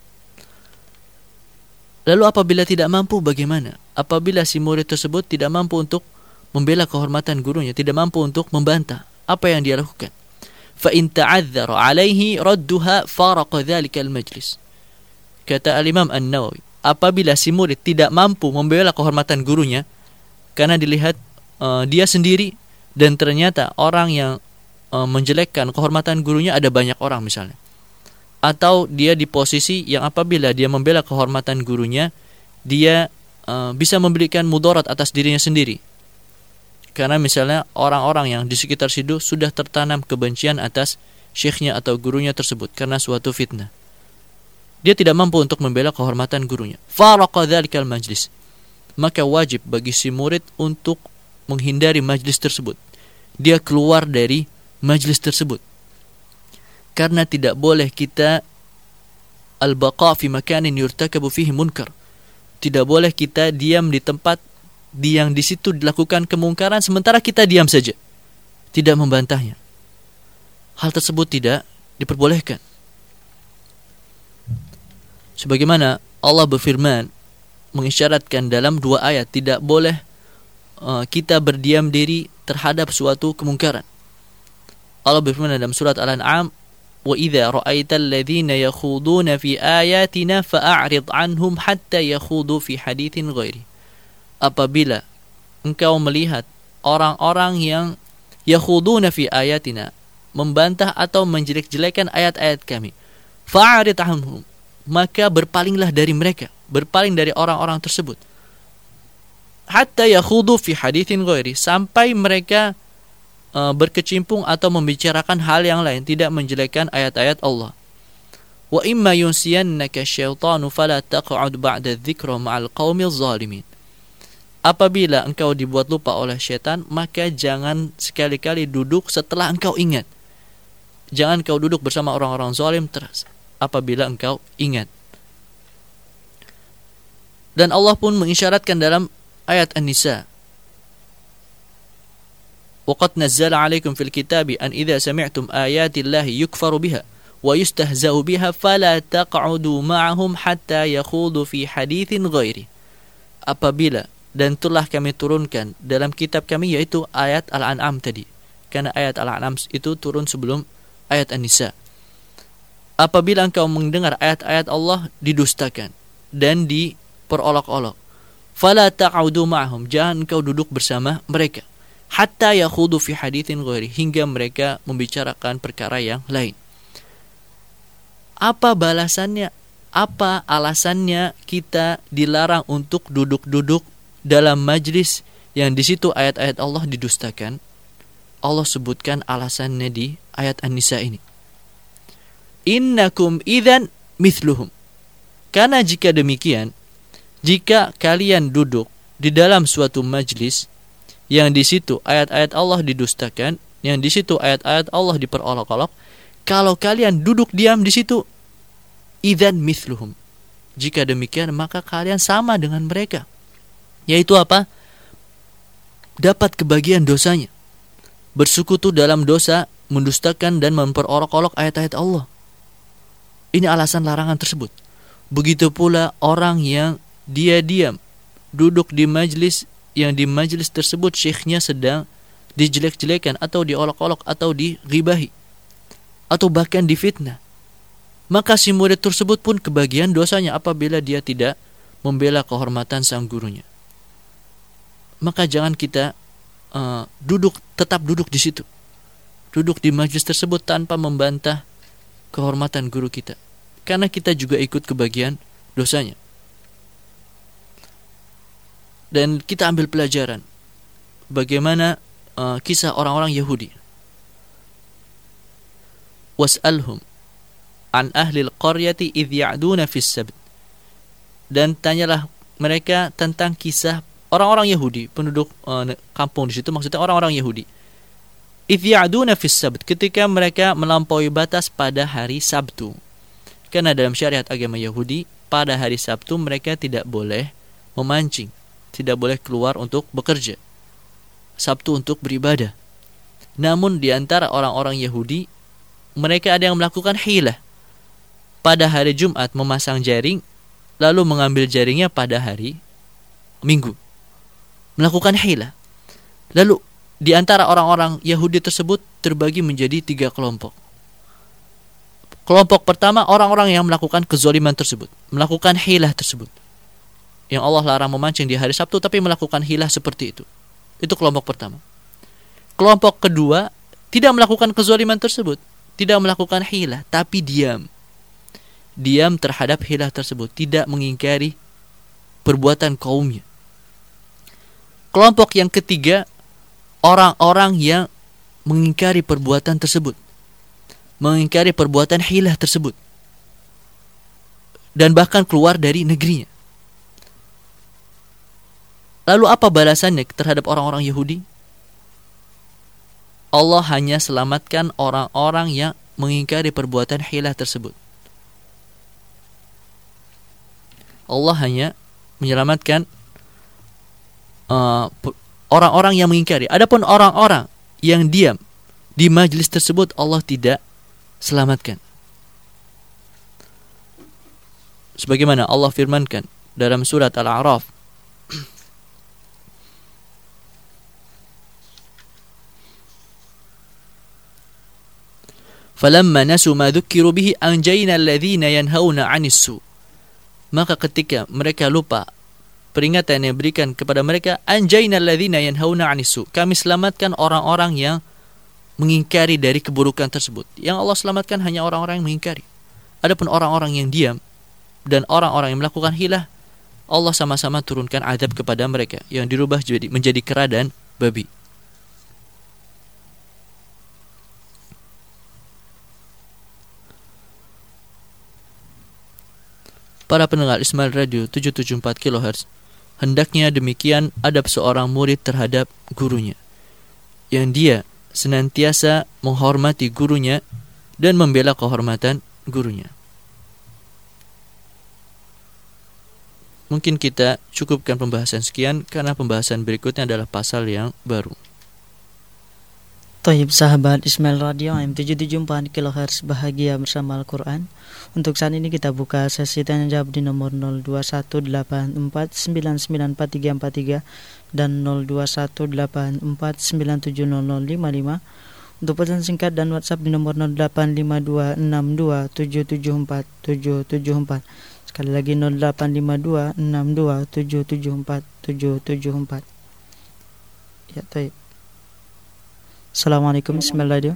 Lalu apabila tidak mampu bagaimana? Apabila si murid tersebut tidak mampu untuk membela kehormatan gurunya, tidak mampu untuk membantah, apa yang dia lakukan? فإن تعذر عليه ردها فارق ذلك المجلس. Kata Al-Imam An-Nawawi, apabila si murid tidak mampu membela kehormatan gurunya karena dilihat dia sendiri dan ternyata orang yang menjelekkan kehormatan gurunya ada banyak orang misalnya, atau dia di posisi yang apabila dia membela kehormatan gurunya dia bisa memberikan mudarat atas dirinya sendiri. Karena misalnya orang-orang yang di sekitar situ sudah tertanam kebencian atas syekhnya atau gurunya tersebut karena suatu fitnah. Dia tidak mampu untuk membela kehormatan gurunya. Faraqa dzalikal majlis. Maka wajib bagi si murid untuk menghindari majlis tersebut. Dia keluar dari majlis tersebut. Karena tidak boleh kita al-baqa fi makanin yurtakabu fihi munkar. Tidak boleh kita diam di tempat yang di situ dilakukan kemungkaran sementara kita diam saja, tidak membantahnya. Hal tersebut tidak diperbolehkan. Sebagaimana Allah berfirman mengisyaratkan dalam 2 ayat, tidak boleh kita berdiam diri terhadap suatu kemungkaran. Allah berfirman dalam surat Al-An'am, wa idza ra'aital ladzina yakhuduna fi ayatina fa'arid 'anhum hatta yakhudu fi haditsin ghairi. Apabila engkau melihat orang-orang yang yakhuduna fi ayatina, membantah atau menjelek-jelekan ayat-ayat kami, fa'arid 'anhum, maka berpalinglah dari mereka, berpaling dari orang-orang tersebut. Hatta yakhudu fi haditsin ghairi, sampai mereka berkecimpung atau membicarakan hal yang lain, tidak menjelekkan ayat-ayat Allah. Wa imma yunsiyannaka syaitanu fala taq'ud ba'da dzikra ma'al qaumil zalimin. Apabila engkau dibuat lupa oleh syaitan, maka jangan sekali-kali duduk setelah engkau ingat. Jangan kau duduk bersama orang-orang zalim terus apabila engkau ingat. Dan Allah pun mengisyaratkan dalam ayat An-Nisa, وَقَدْ نَزَّلَ عَلَيْكُمْ فِي الْكِتَابِ أَنْ إِذَا سَمِعْتُمْ آيَاتِ اللَّهِ يُكْفَرُ بِهَا وَيُسْتَهْزَأُ بِهَا فَلَا تَقْعُدُوا مَعَهُمْ حَتَّى يَخُوضُوا فِي حَدِيثٍ غَيْرِهِ. Apabila, dan telah kami turunkan dalam kitab kami, yaitu ayat Al-An'am tadi, karena ayat Al-An'am itu turun sebelum ayat An-Nisa. Apabila engkau mendengar ayat-ayat Allah didustakan dan diperolok-olok, fala taq'udu ma'hum, jangan engkau duduk bersama mereka, hatta yakhudu fi haditsin ghairi, hingga mereka membicarakan perkara yang lain. Apa balasannya? Apa alasannya kita dilarang untuk duduk-duduk dalam majlis yang di situ ayat-ayat Allah didustakan? Allah sebutkan alasannya di ayat An-Nisa ini. Innakum idzan mithluhum. Karena jika demikian, jika kalian duduk di dalam suatu majlis yang di situ ayat-ayat Allah didustakan, yang di situ ayat-ayat Allah diperolok-olok, kalau kalian duduk diam di situ, idzan mithluhum, jika demikian maka kalian sama dengan mereka. Yaitu apa? Dapat kebagian dosanya, bersekutu dalam dosa mendustakan dan memperolok-olok ayat-ayat Allah. Ini alasan larangan tersebut. Begitu pula orang yang dia diam duduk di majlis yang di majlis tersebut syekhnya sedang dijelek-jelekan atau diolok-olok atau dighibahi atau bahkan difitnah, maka si murid tersebut pun kebagian dosanya apabila dia tidak membela kehormatan sang gurunya. Maka jangan kita tetap duduk di situ, duduk di majlis tersebut tanpa membantah kehormatan guru kita, karena kita juga ikut kebagian dosanya. Dan kita ambil pelajaran bagaimana kisah orang-orang Yahudi. Was'alhum an ahlil qaryati idh ya'duna fis sabt. Dan tanyalah mereka tentang kisah orang-orang Yahudi, penduduk kampung di situ, maksudnya orang-orang Yahudi. Idh ya'duna fis sabt, ketika mereka melampaui batas pada hari Sabtu. Karena dalam syariat agama Yahudi, pada hari Sabtu mereka tidak boleh memancing, tidak boleh keluar untuk bekerja. Sabtu untuk beribadah. Namun di antara orang-orang Yahudi, mereka ada yang melakukan hilah. Pada hari Jumat memasang jaring, lalu mengambil jaringnya pada hari Minggu. Melakukan hilah. Lalu di antara orang-orang Yahudi tersebut terbagi menjadi 3 kelompok. Kelompok pertama, orang-orang yang melakukan kezaliman tersebut, melakukan hilah tersebut, yang Allah larang memancing di hari Sabtu tapi melakukan hilah seperti itu. Itu kelompok pertama. Kelompok kedua tidak melakukan kezaliman tersebut, tidak melakukan hilah, tapi diam terhadap hilah tersebut, tidak mengingkari perbuatan kaumnya. Kelompok yang ketiga, orang-orang yang mengingkari perbuatan tersebut, mengingkari perbuatan hilah tersebut, dan bahkan keluar dari negerinya. Lalu apa balasannya terhadap orang-orang Yahudi? Allah hanya selamatkan orang-orang yang mengingkari perbuatan hilah tersebut. Allah hanya menyelamatkan orang-orang yang mengingkari. Adapun orang-orang yang diam di majlis tersebut, Allah tidak selamatkan. Sebagaimana Allah firmankan dalam surat Al-A'raf, "Falamma nasu ma dzukkiru bihi anjayna alladhina yanhauna 'anis su." Maka ketika mereka lupa peringatan yang diberikan kepada mereka, anjayna alladhina yanhauna 'anis su, kami selamatkan orang-orang yang mengingkari dari keburukan tersebut. Yang Allah selamatkan hanya orang-orang yang mengingkari. Adapun orang-orang yang diam dan orang-orang yang melakukan hilah, Allah sama-sama turunkan azab kepada mereka yang dirubah menjadi kera dan babi. Para pendengar Ismail Radio 774 kHz, hendaknya demikian adab seorang murid terhadap gurunya, yang dia senantiasa menghormati gurunya dan membela kehormatan gurunya. Mungkin kita cukupkan pembahasan sekian, karena pembahasan berikutnya adalah pasal yang baru. Thayyib sahabat Ismail Radio AM 774 kHz, bahagia bersama Al-Quran. Untuk saat ini kita buka sesi tanya jawab di nomor 021849944343 dan 021849700055. Untuk pesan singkat dan WhatsApp di nomor 085262774774. Sekali lagi 085262774774. Ya, baik. Assalamualaikum, Bismillah.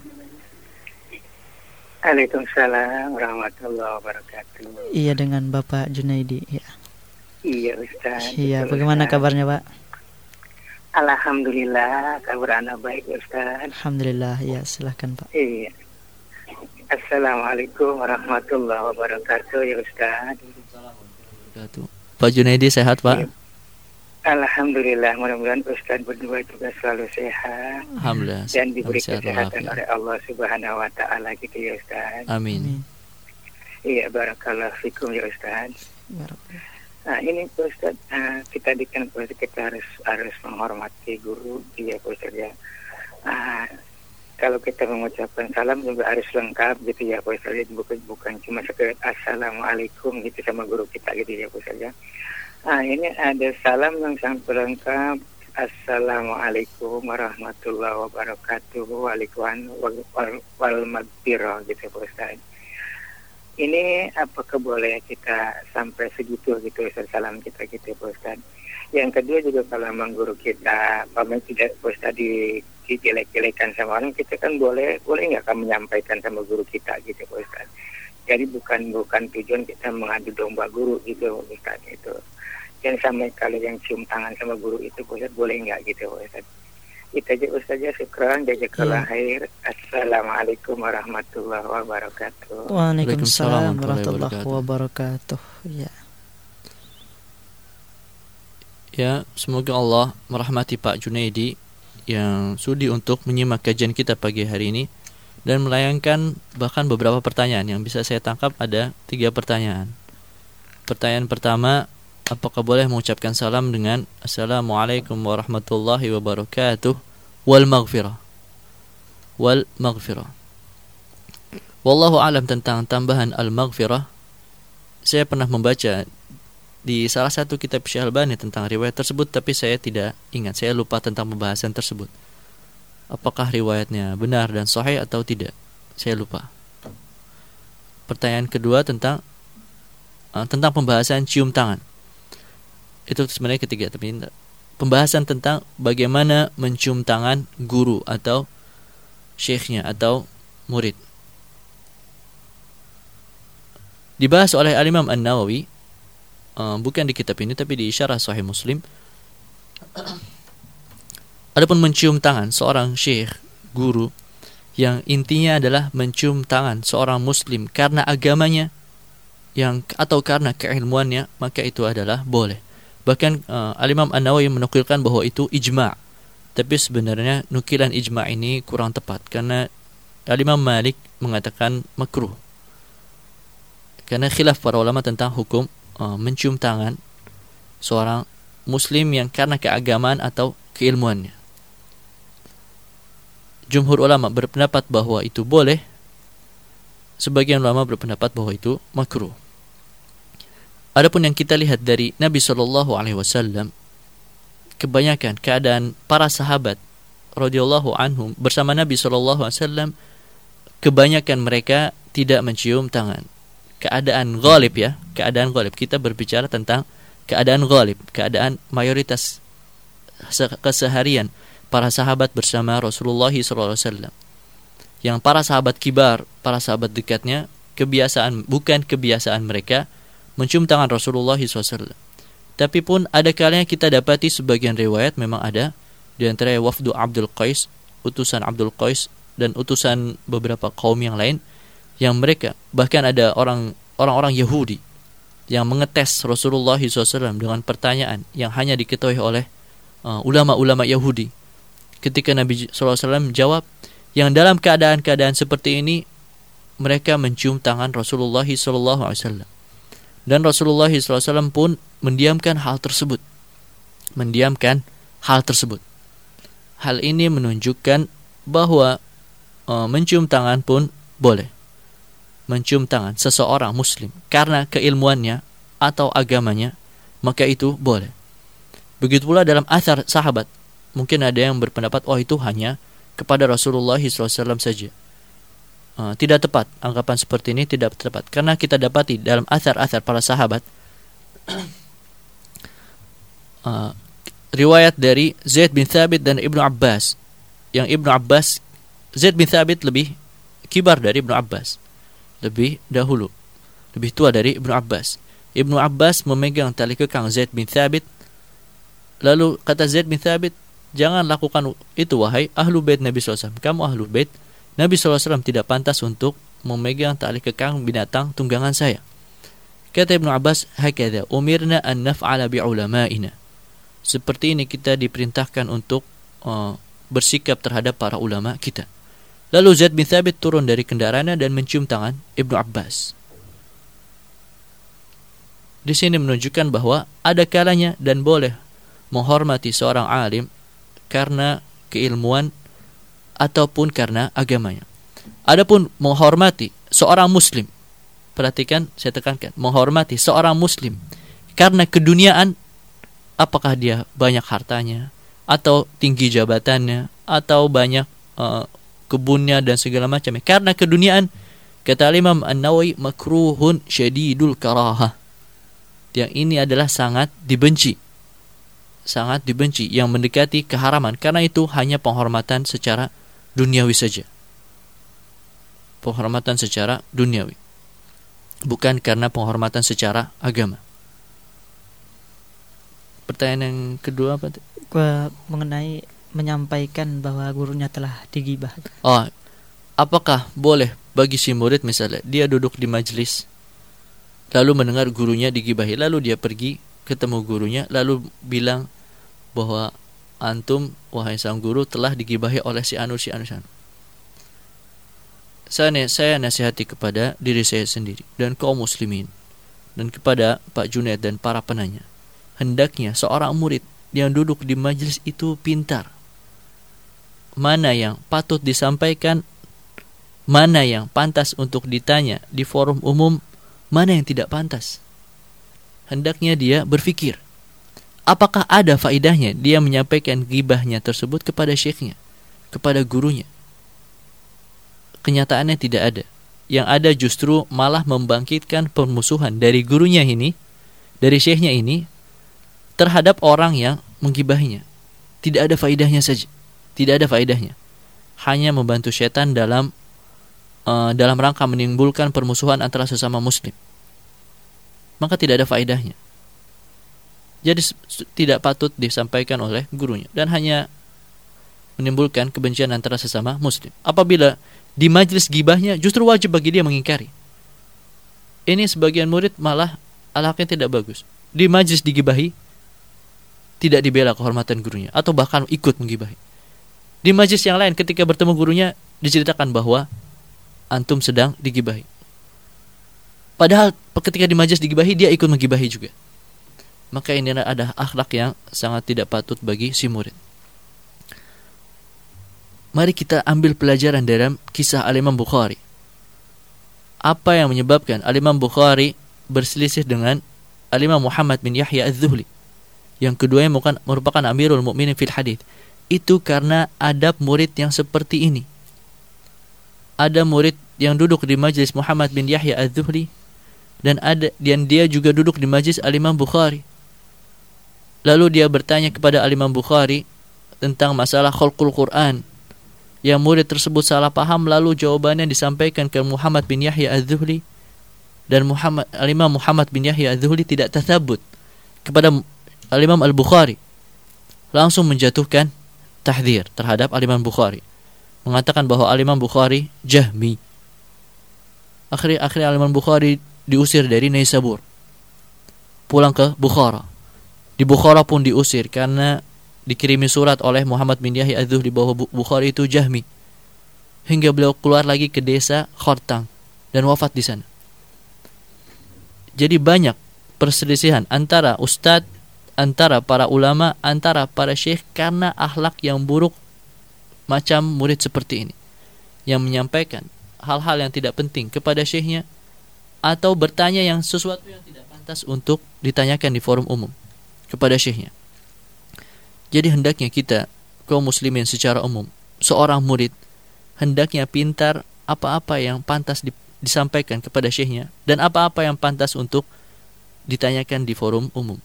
Waalaikumsalam warahmatullahi wabarakatuh. Iya, dengan Bapak Junaidi. Ya. Iya Ustaz. Iya, bagaimana kabarnya Pak? Alhamdulillah, kabar anak baik Ustaz. Alhamdulillah, ya silahkan Pak. Iya. Assalamualaikum warahmatullahi wabarakatuh ya Ustaz. Pak Junaidi sehat Pak? Iya. Alhamdulillah, mudah-mudahan Ustaz berdua juga selalu sehat. Alhamdulillah. Dan diberi kesehatan oleh Allah Subhanahu wa taala gitu ya Ustaz. Amin. Iya, barakallahu fikum ya Ustaz. Barakallah. Nah, ini Ustaz, kita dikan kita harus menghormati guru, iya Ustaz ya. Kalau kita mengucapkan salam juga harus lengkap gitu ya Ustaz, bukan cuma sekedar assalamualaikum gitu sama guru kita gitu ya Ustaz ya. Ini ada salam yang sangat lengkap. Assalamualaikum warahmatullahi wabarakatuh, wal maghfirah gitu Ustaz. Ini apakah boleh kita sampai segitu gitu Ustaz, salam kita gitu Ustaz. Yang kedua juga kalau memang guru kita pamit tidak Ustaz dijelek-jelekan sama orang, kita kan boleh nggak kan menyampaikan sama guru kita gitu Ustaz. Jadi bukan tujuan kita mengadu domba guru gitu Ustaz itu. Yang sampai kalau yang cium tangan sama guru itu Ustaz boleh nggak gitu Ustaz. Itu aja Ustaz ya, syukran, jazakallahu khair. Assalamualaikum warahmatullahi wabarakatuh. Waalaikumsalam warahmatullahi wabarakatuh. Ya, semoga Allah merahmati Pak Junaidi yang sudi untuk menyimak kajian kita pagi hari ini dan melayangkan bahkan beberapa pertanyaan. Yang bisa saya tangkap ada 3 pertanyaan. Pertanyaan pertama, apakah boleh mengucapkan salam dengan Assalamualaikum warahmatullahi wabarakatuh wal maghfirah. Wallahu alam tentang tambahan al maghfirah. Saya pernah membaca di salah satu kitab Syekh Albani tentang riwayat tersebut, tapi saya tidak ingat, saya lupa tentang pembahasan tersebut. Apakah riwayatnya benar dan sahih atau tidak? Saya lupa. Pertanyaan kedua tentang pembahasan cium tangan. Itu sebenarnya ketiga, tapi pembahasan tentang bagaimana mencium tangan guru atau syekhnya atau murid. Dibahas oleh Al-Imam An-Nawawi, bukan di kitab ini tapi di Syarah Sahih Muslim. Adapun mencium tangan seorang syekh, guru, yang intinya adalah mencium tangan seorang muslim karena agamanya atau karena keilmuannya, maka itu adalah boleh. Bahkan Al-Imam An-Nawawi menukilkan bahwa itu ijma'. Tapi sebenarnya nukilan ijma' ini kurang tepat karena Al-Imam Malik mengatakan makruh. Karena khilaf para ulama tentang hukum mencium tangan seorang muslim yang karena keagamaan atau keilmuannya. Jumhur ulama berpendapat bahwa itu boleh. Sebagian ulama berpendapat bahwa itu makruh. Adapun yang kita lihat dari Nabi SAW, kebanyakan keadaan para sahabat radhiyallahu anhum bersama Nabi SAW, kebanyakan mereka tidak mencium tangan. Keadaan ghalib ya, keadaan ghalib. Kita berbicara tentang keadaan ghalib, keadaan mayoritas keseharian para sahabat bersama Rasulullah SAW. Yang para sahabat kibar, para sahabat dekatnya, bukan kebiasaan mereka mencium tangan Rasulullah SAW. Tapi pun ada kalanya kita dapati sebagian riwayat memang ada di antara wafdu Abdul Qais, utusan Abdul Qais dan utusan beberapa kaum yang lain, yang mereka bahkan ada orang-orang Yahudi yang mengetes Rasulullah SAW dengan pertanyaan yang hanya diketahui oleh ulama-ulama Yahudi. Ketika Nabi SAW jawab, yang dalam keadaan-keadaan seperti ini mereka mencium tangan Rasulullah SAW. Dan Rasulullah SAW pun mendiamkan hal tersebut. Hal ini menunjukkan bahwa mencium tangan pun boleh. Mencium tangan seseorang muslim karena keilmuannya atau agamanya, maka itu boleh. Begitu pula dalam athar sahabat. Mungkin ada yang berpendapat, itu hanya kepada Rasulullah SAW saja. Tidak tepat, anggapan seperti ini tidak tepat. Karena kita dapati dalam athar-athar para sahabat, riwayat dari Zaid bin Thabit dan Ibnu Abbas. Yang Zaid bin Thabit lebih kibar dari Ibnu Abbas. Lebih dahulu, lebih tua dari Ibnu Abbas. Ibnu Abbas memegang tali kekang Zaid bin Thabit. Lalu kata Zaid bin Thabit, jangan lakukan itu wahai ahlu bait Nabi SAW. Kamu ahlu bait Nabi SAW, tidak pantas untuk memegang tali kekang binatang tunggangan saya. Kata Ibnu Abbas, hakadha umirna an naf'ala bi ulama'ina. Seperti ini kita diperintahkan untuk bersikap terhadap para ulama kita. Lalu Zaid bin Thabit turun dari kendaraannya dan mencium tangan Ibnu Abbas. Di sini menunjukkan bahwa ada kalanya dan boleh menghormati seorang alim karena keilmuan ataupun karena agamanya. Adapun menghormati seorang muslim, perhatikan, saya tekankan, menghormati seorang muslim karena keduniaan, apakah dia banyak hartanya atau tinggi jabatannya atau banyak kebunnya dan segala macamnya, karena keduniaan, kata Imam An-Nawawi, makruhun syadidul karahah. Yang ini adalah sangat dibenci, yang mendekati keharaman. Karena itu hanya penghormatan secara duniawi saja. Penghormatan secara duniawi, bukan karena penghormatan secara agama. Pertanyaan yang kedua apa? Mengenai menyampaikan bahwa gurunya telah digibah. Apakah boleh bagi si murid, misalnya dia duduk di majelis lalu mendengar gurunya digibahi, lalu dia pergi ketemu gurunya lalu bilang bahwa antum wahai sang guru telah digibahi oleh si anu. Saya nasihati kepada diri saya sendiri dan kaum muslimin dan kepada Pak Junaid dan para penanya, hendaknya seorang murid yang duduk di majelis itu pintar mana yang patut disampaikan, mana yang pantas untuk ditanya di forum umum, mana yang tidak pantas. Hendaknya dia berfikir, apakah ada faidahnya dia menyampaikan gibahnya tersebut kepada syekhnya? kepada gurunya. Kenyataannya tidak ada. Yang ada justru malah membangkitkan permusuhan dari gurunya ini, dari syekhnya ini, terhadap orang yang menggibahinya. Tidak ada faedahnya saja. Tidak ada faedahnya. Hanya membantu setan dalam rangka menimbulkan permusuhan antara sesama muslim. Maka tidak ada faedahnya. Jadi tidak patut disampaikan oleh gurunya dan hanya menimbulkan kebencian antara sesama muslim. Apabila di majelis gibahnya justru wajib bagi dia mengingkari. Ini sebagian murid malah akhlaknya tidak bagus. Di majelis digibahi tidak dibela kehormatan gurunya atau bahkan ikut menggibahi. Di majelis yang lain ketika bertemu gurunya diceritakan bahwa antum sedang digibahi. Padahal ketika di majelis digibahi dia ikut menggibahi juga. Maka ini ada akhlak yang sangat tidak patut bagi si murid. Mari kita ambil pelajaran dalam kisah Al-Imam Bukhari. Apa yang menyebabkan Al-Imam Bukhari berselisih dengan Al-Imam Muhammad bin Yahya Az-Zuhli, yang keduanya merupakan Amirul Mukminin fil hadits? Itu karena adab murid yang seperti ini. Ada murid yang duduk di majelis Muhammad bin Yahya Az-Zuhli dan dia juga duduk di majelis Al-Imam Bukhari. Lalu dia bertanya kepada Al-Imam Bukhari tentang masalah khalqul Quran. Yang murid tersebut salah paham, lalu jawabannya disampaikan ke Muhammad bin Yahya Az-Zuhli, dan Al-Imam Muhammad bin Yahya Az-Zuhli tidak tathabut kepada Al-Imam Al-Bukhari, langsung menjatuhkan tahdzir terhadap Al-Imam Bukhari, mengatakan bahwa Al-Imam Bukhari Jahmi. Akhirnya Al-Imam Bukhari diusir dari Naisabur, pulang ke Bukhara. Di Bukhara pun diusir karena dikirimi surat oleh Muhammad bin Yahya Az-Zuhli bahwa Bukhari itu Jahmi, hingga beliau keluar lagi ke desa Khartang dan wafat di sana. Jadi banyak perselisihan antara ustadz, antara para ulama, antara para syekh karena akhlak yang buruk macam murid seperti ini, yang menyampaikan hal-hal yang tidak penting kepada syekhnya atau bertanya yang sesuatu yang tidak pantas untuk ditanyakan di forum umum kepada syekhnya. Jadi hendaknya kita kaum muslimin secara umum, seorang murid hendaknya pintar apa-apa yang pantas disampaikan kepada syekhnya dan apa-apa yang pantas untuk ditanyakan di forum umum.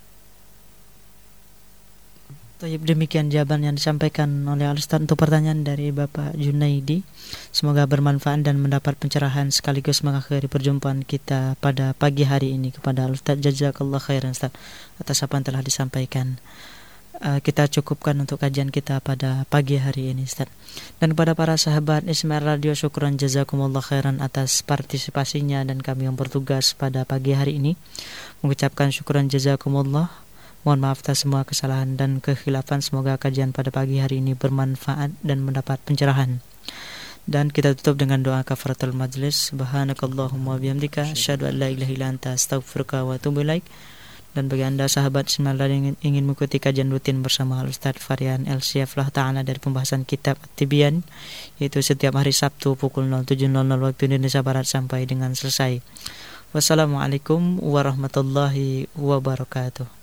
Demikian jawaban yang disampaikan oleh Al-Ustaz untuk pertanyaan dari Bapak Junaidi. Semoga bermanfaat dan mendapat pencerahan sekaligus mengakhiri perjumpaan kita pada pagi hari ini. Kepada Al-Ustaz, jazakallah khairan Ustaz atas apa yang telah disampaikan. Kita cukupkan untuk kajian kita pada pagi hari ini Ustaz. Dan kepada para sahabat Ismail Radio, syukran jazakumullah khairan atas partisipasinya, dan kami yang bertugas pada pagi hari ini mengucapkan syukran jazakumullah. Mohon maaf atas semua kesalahan dan kekhilafan. Semoga kajian pada pagi hari ini bermanfaat dan mendapat pencerahan. Dan kita tutup dengan doa kafaratul majlis. Subhanakallahumma bihamdika asyhadu an la ilaha illa anta astaghfiruka wa atubu ilaik. Dan bagi Anda sahabat Ismail yang ingin mengikuti kajian rutin bersama Al-Ustaz Farian El-Syaflah Ta'ala dari pembahasan kitab At-Tibyan, yaitu setiap hari Sabtu pukul 07.00 waktu Indonesia Barat sampai dengan selesai. Wassalamualaikum warahmatullahi wabarakatuh.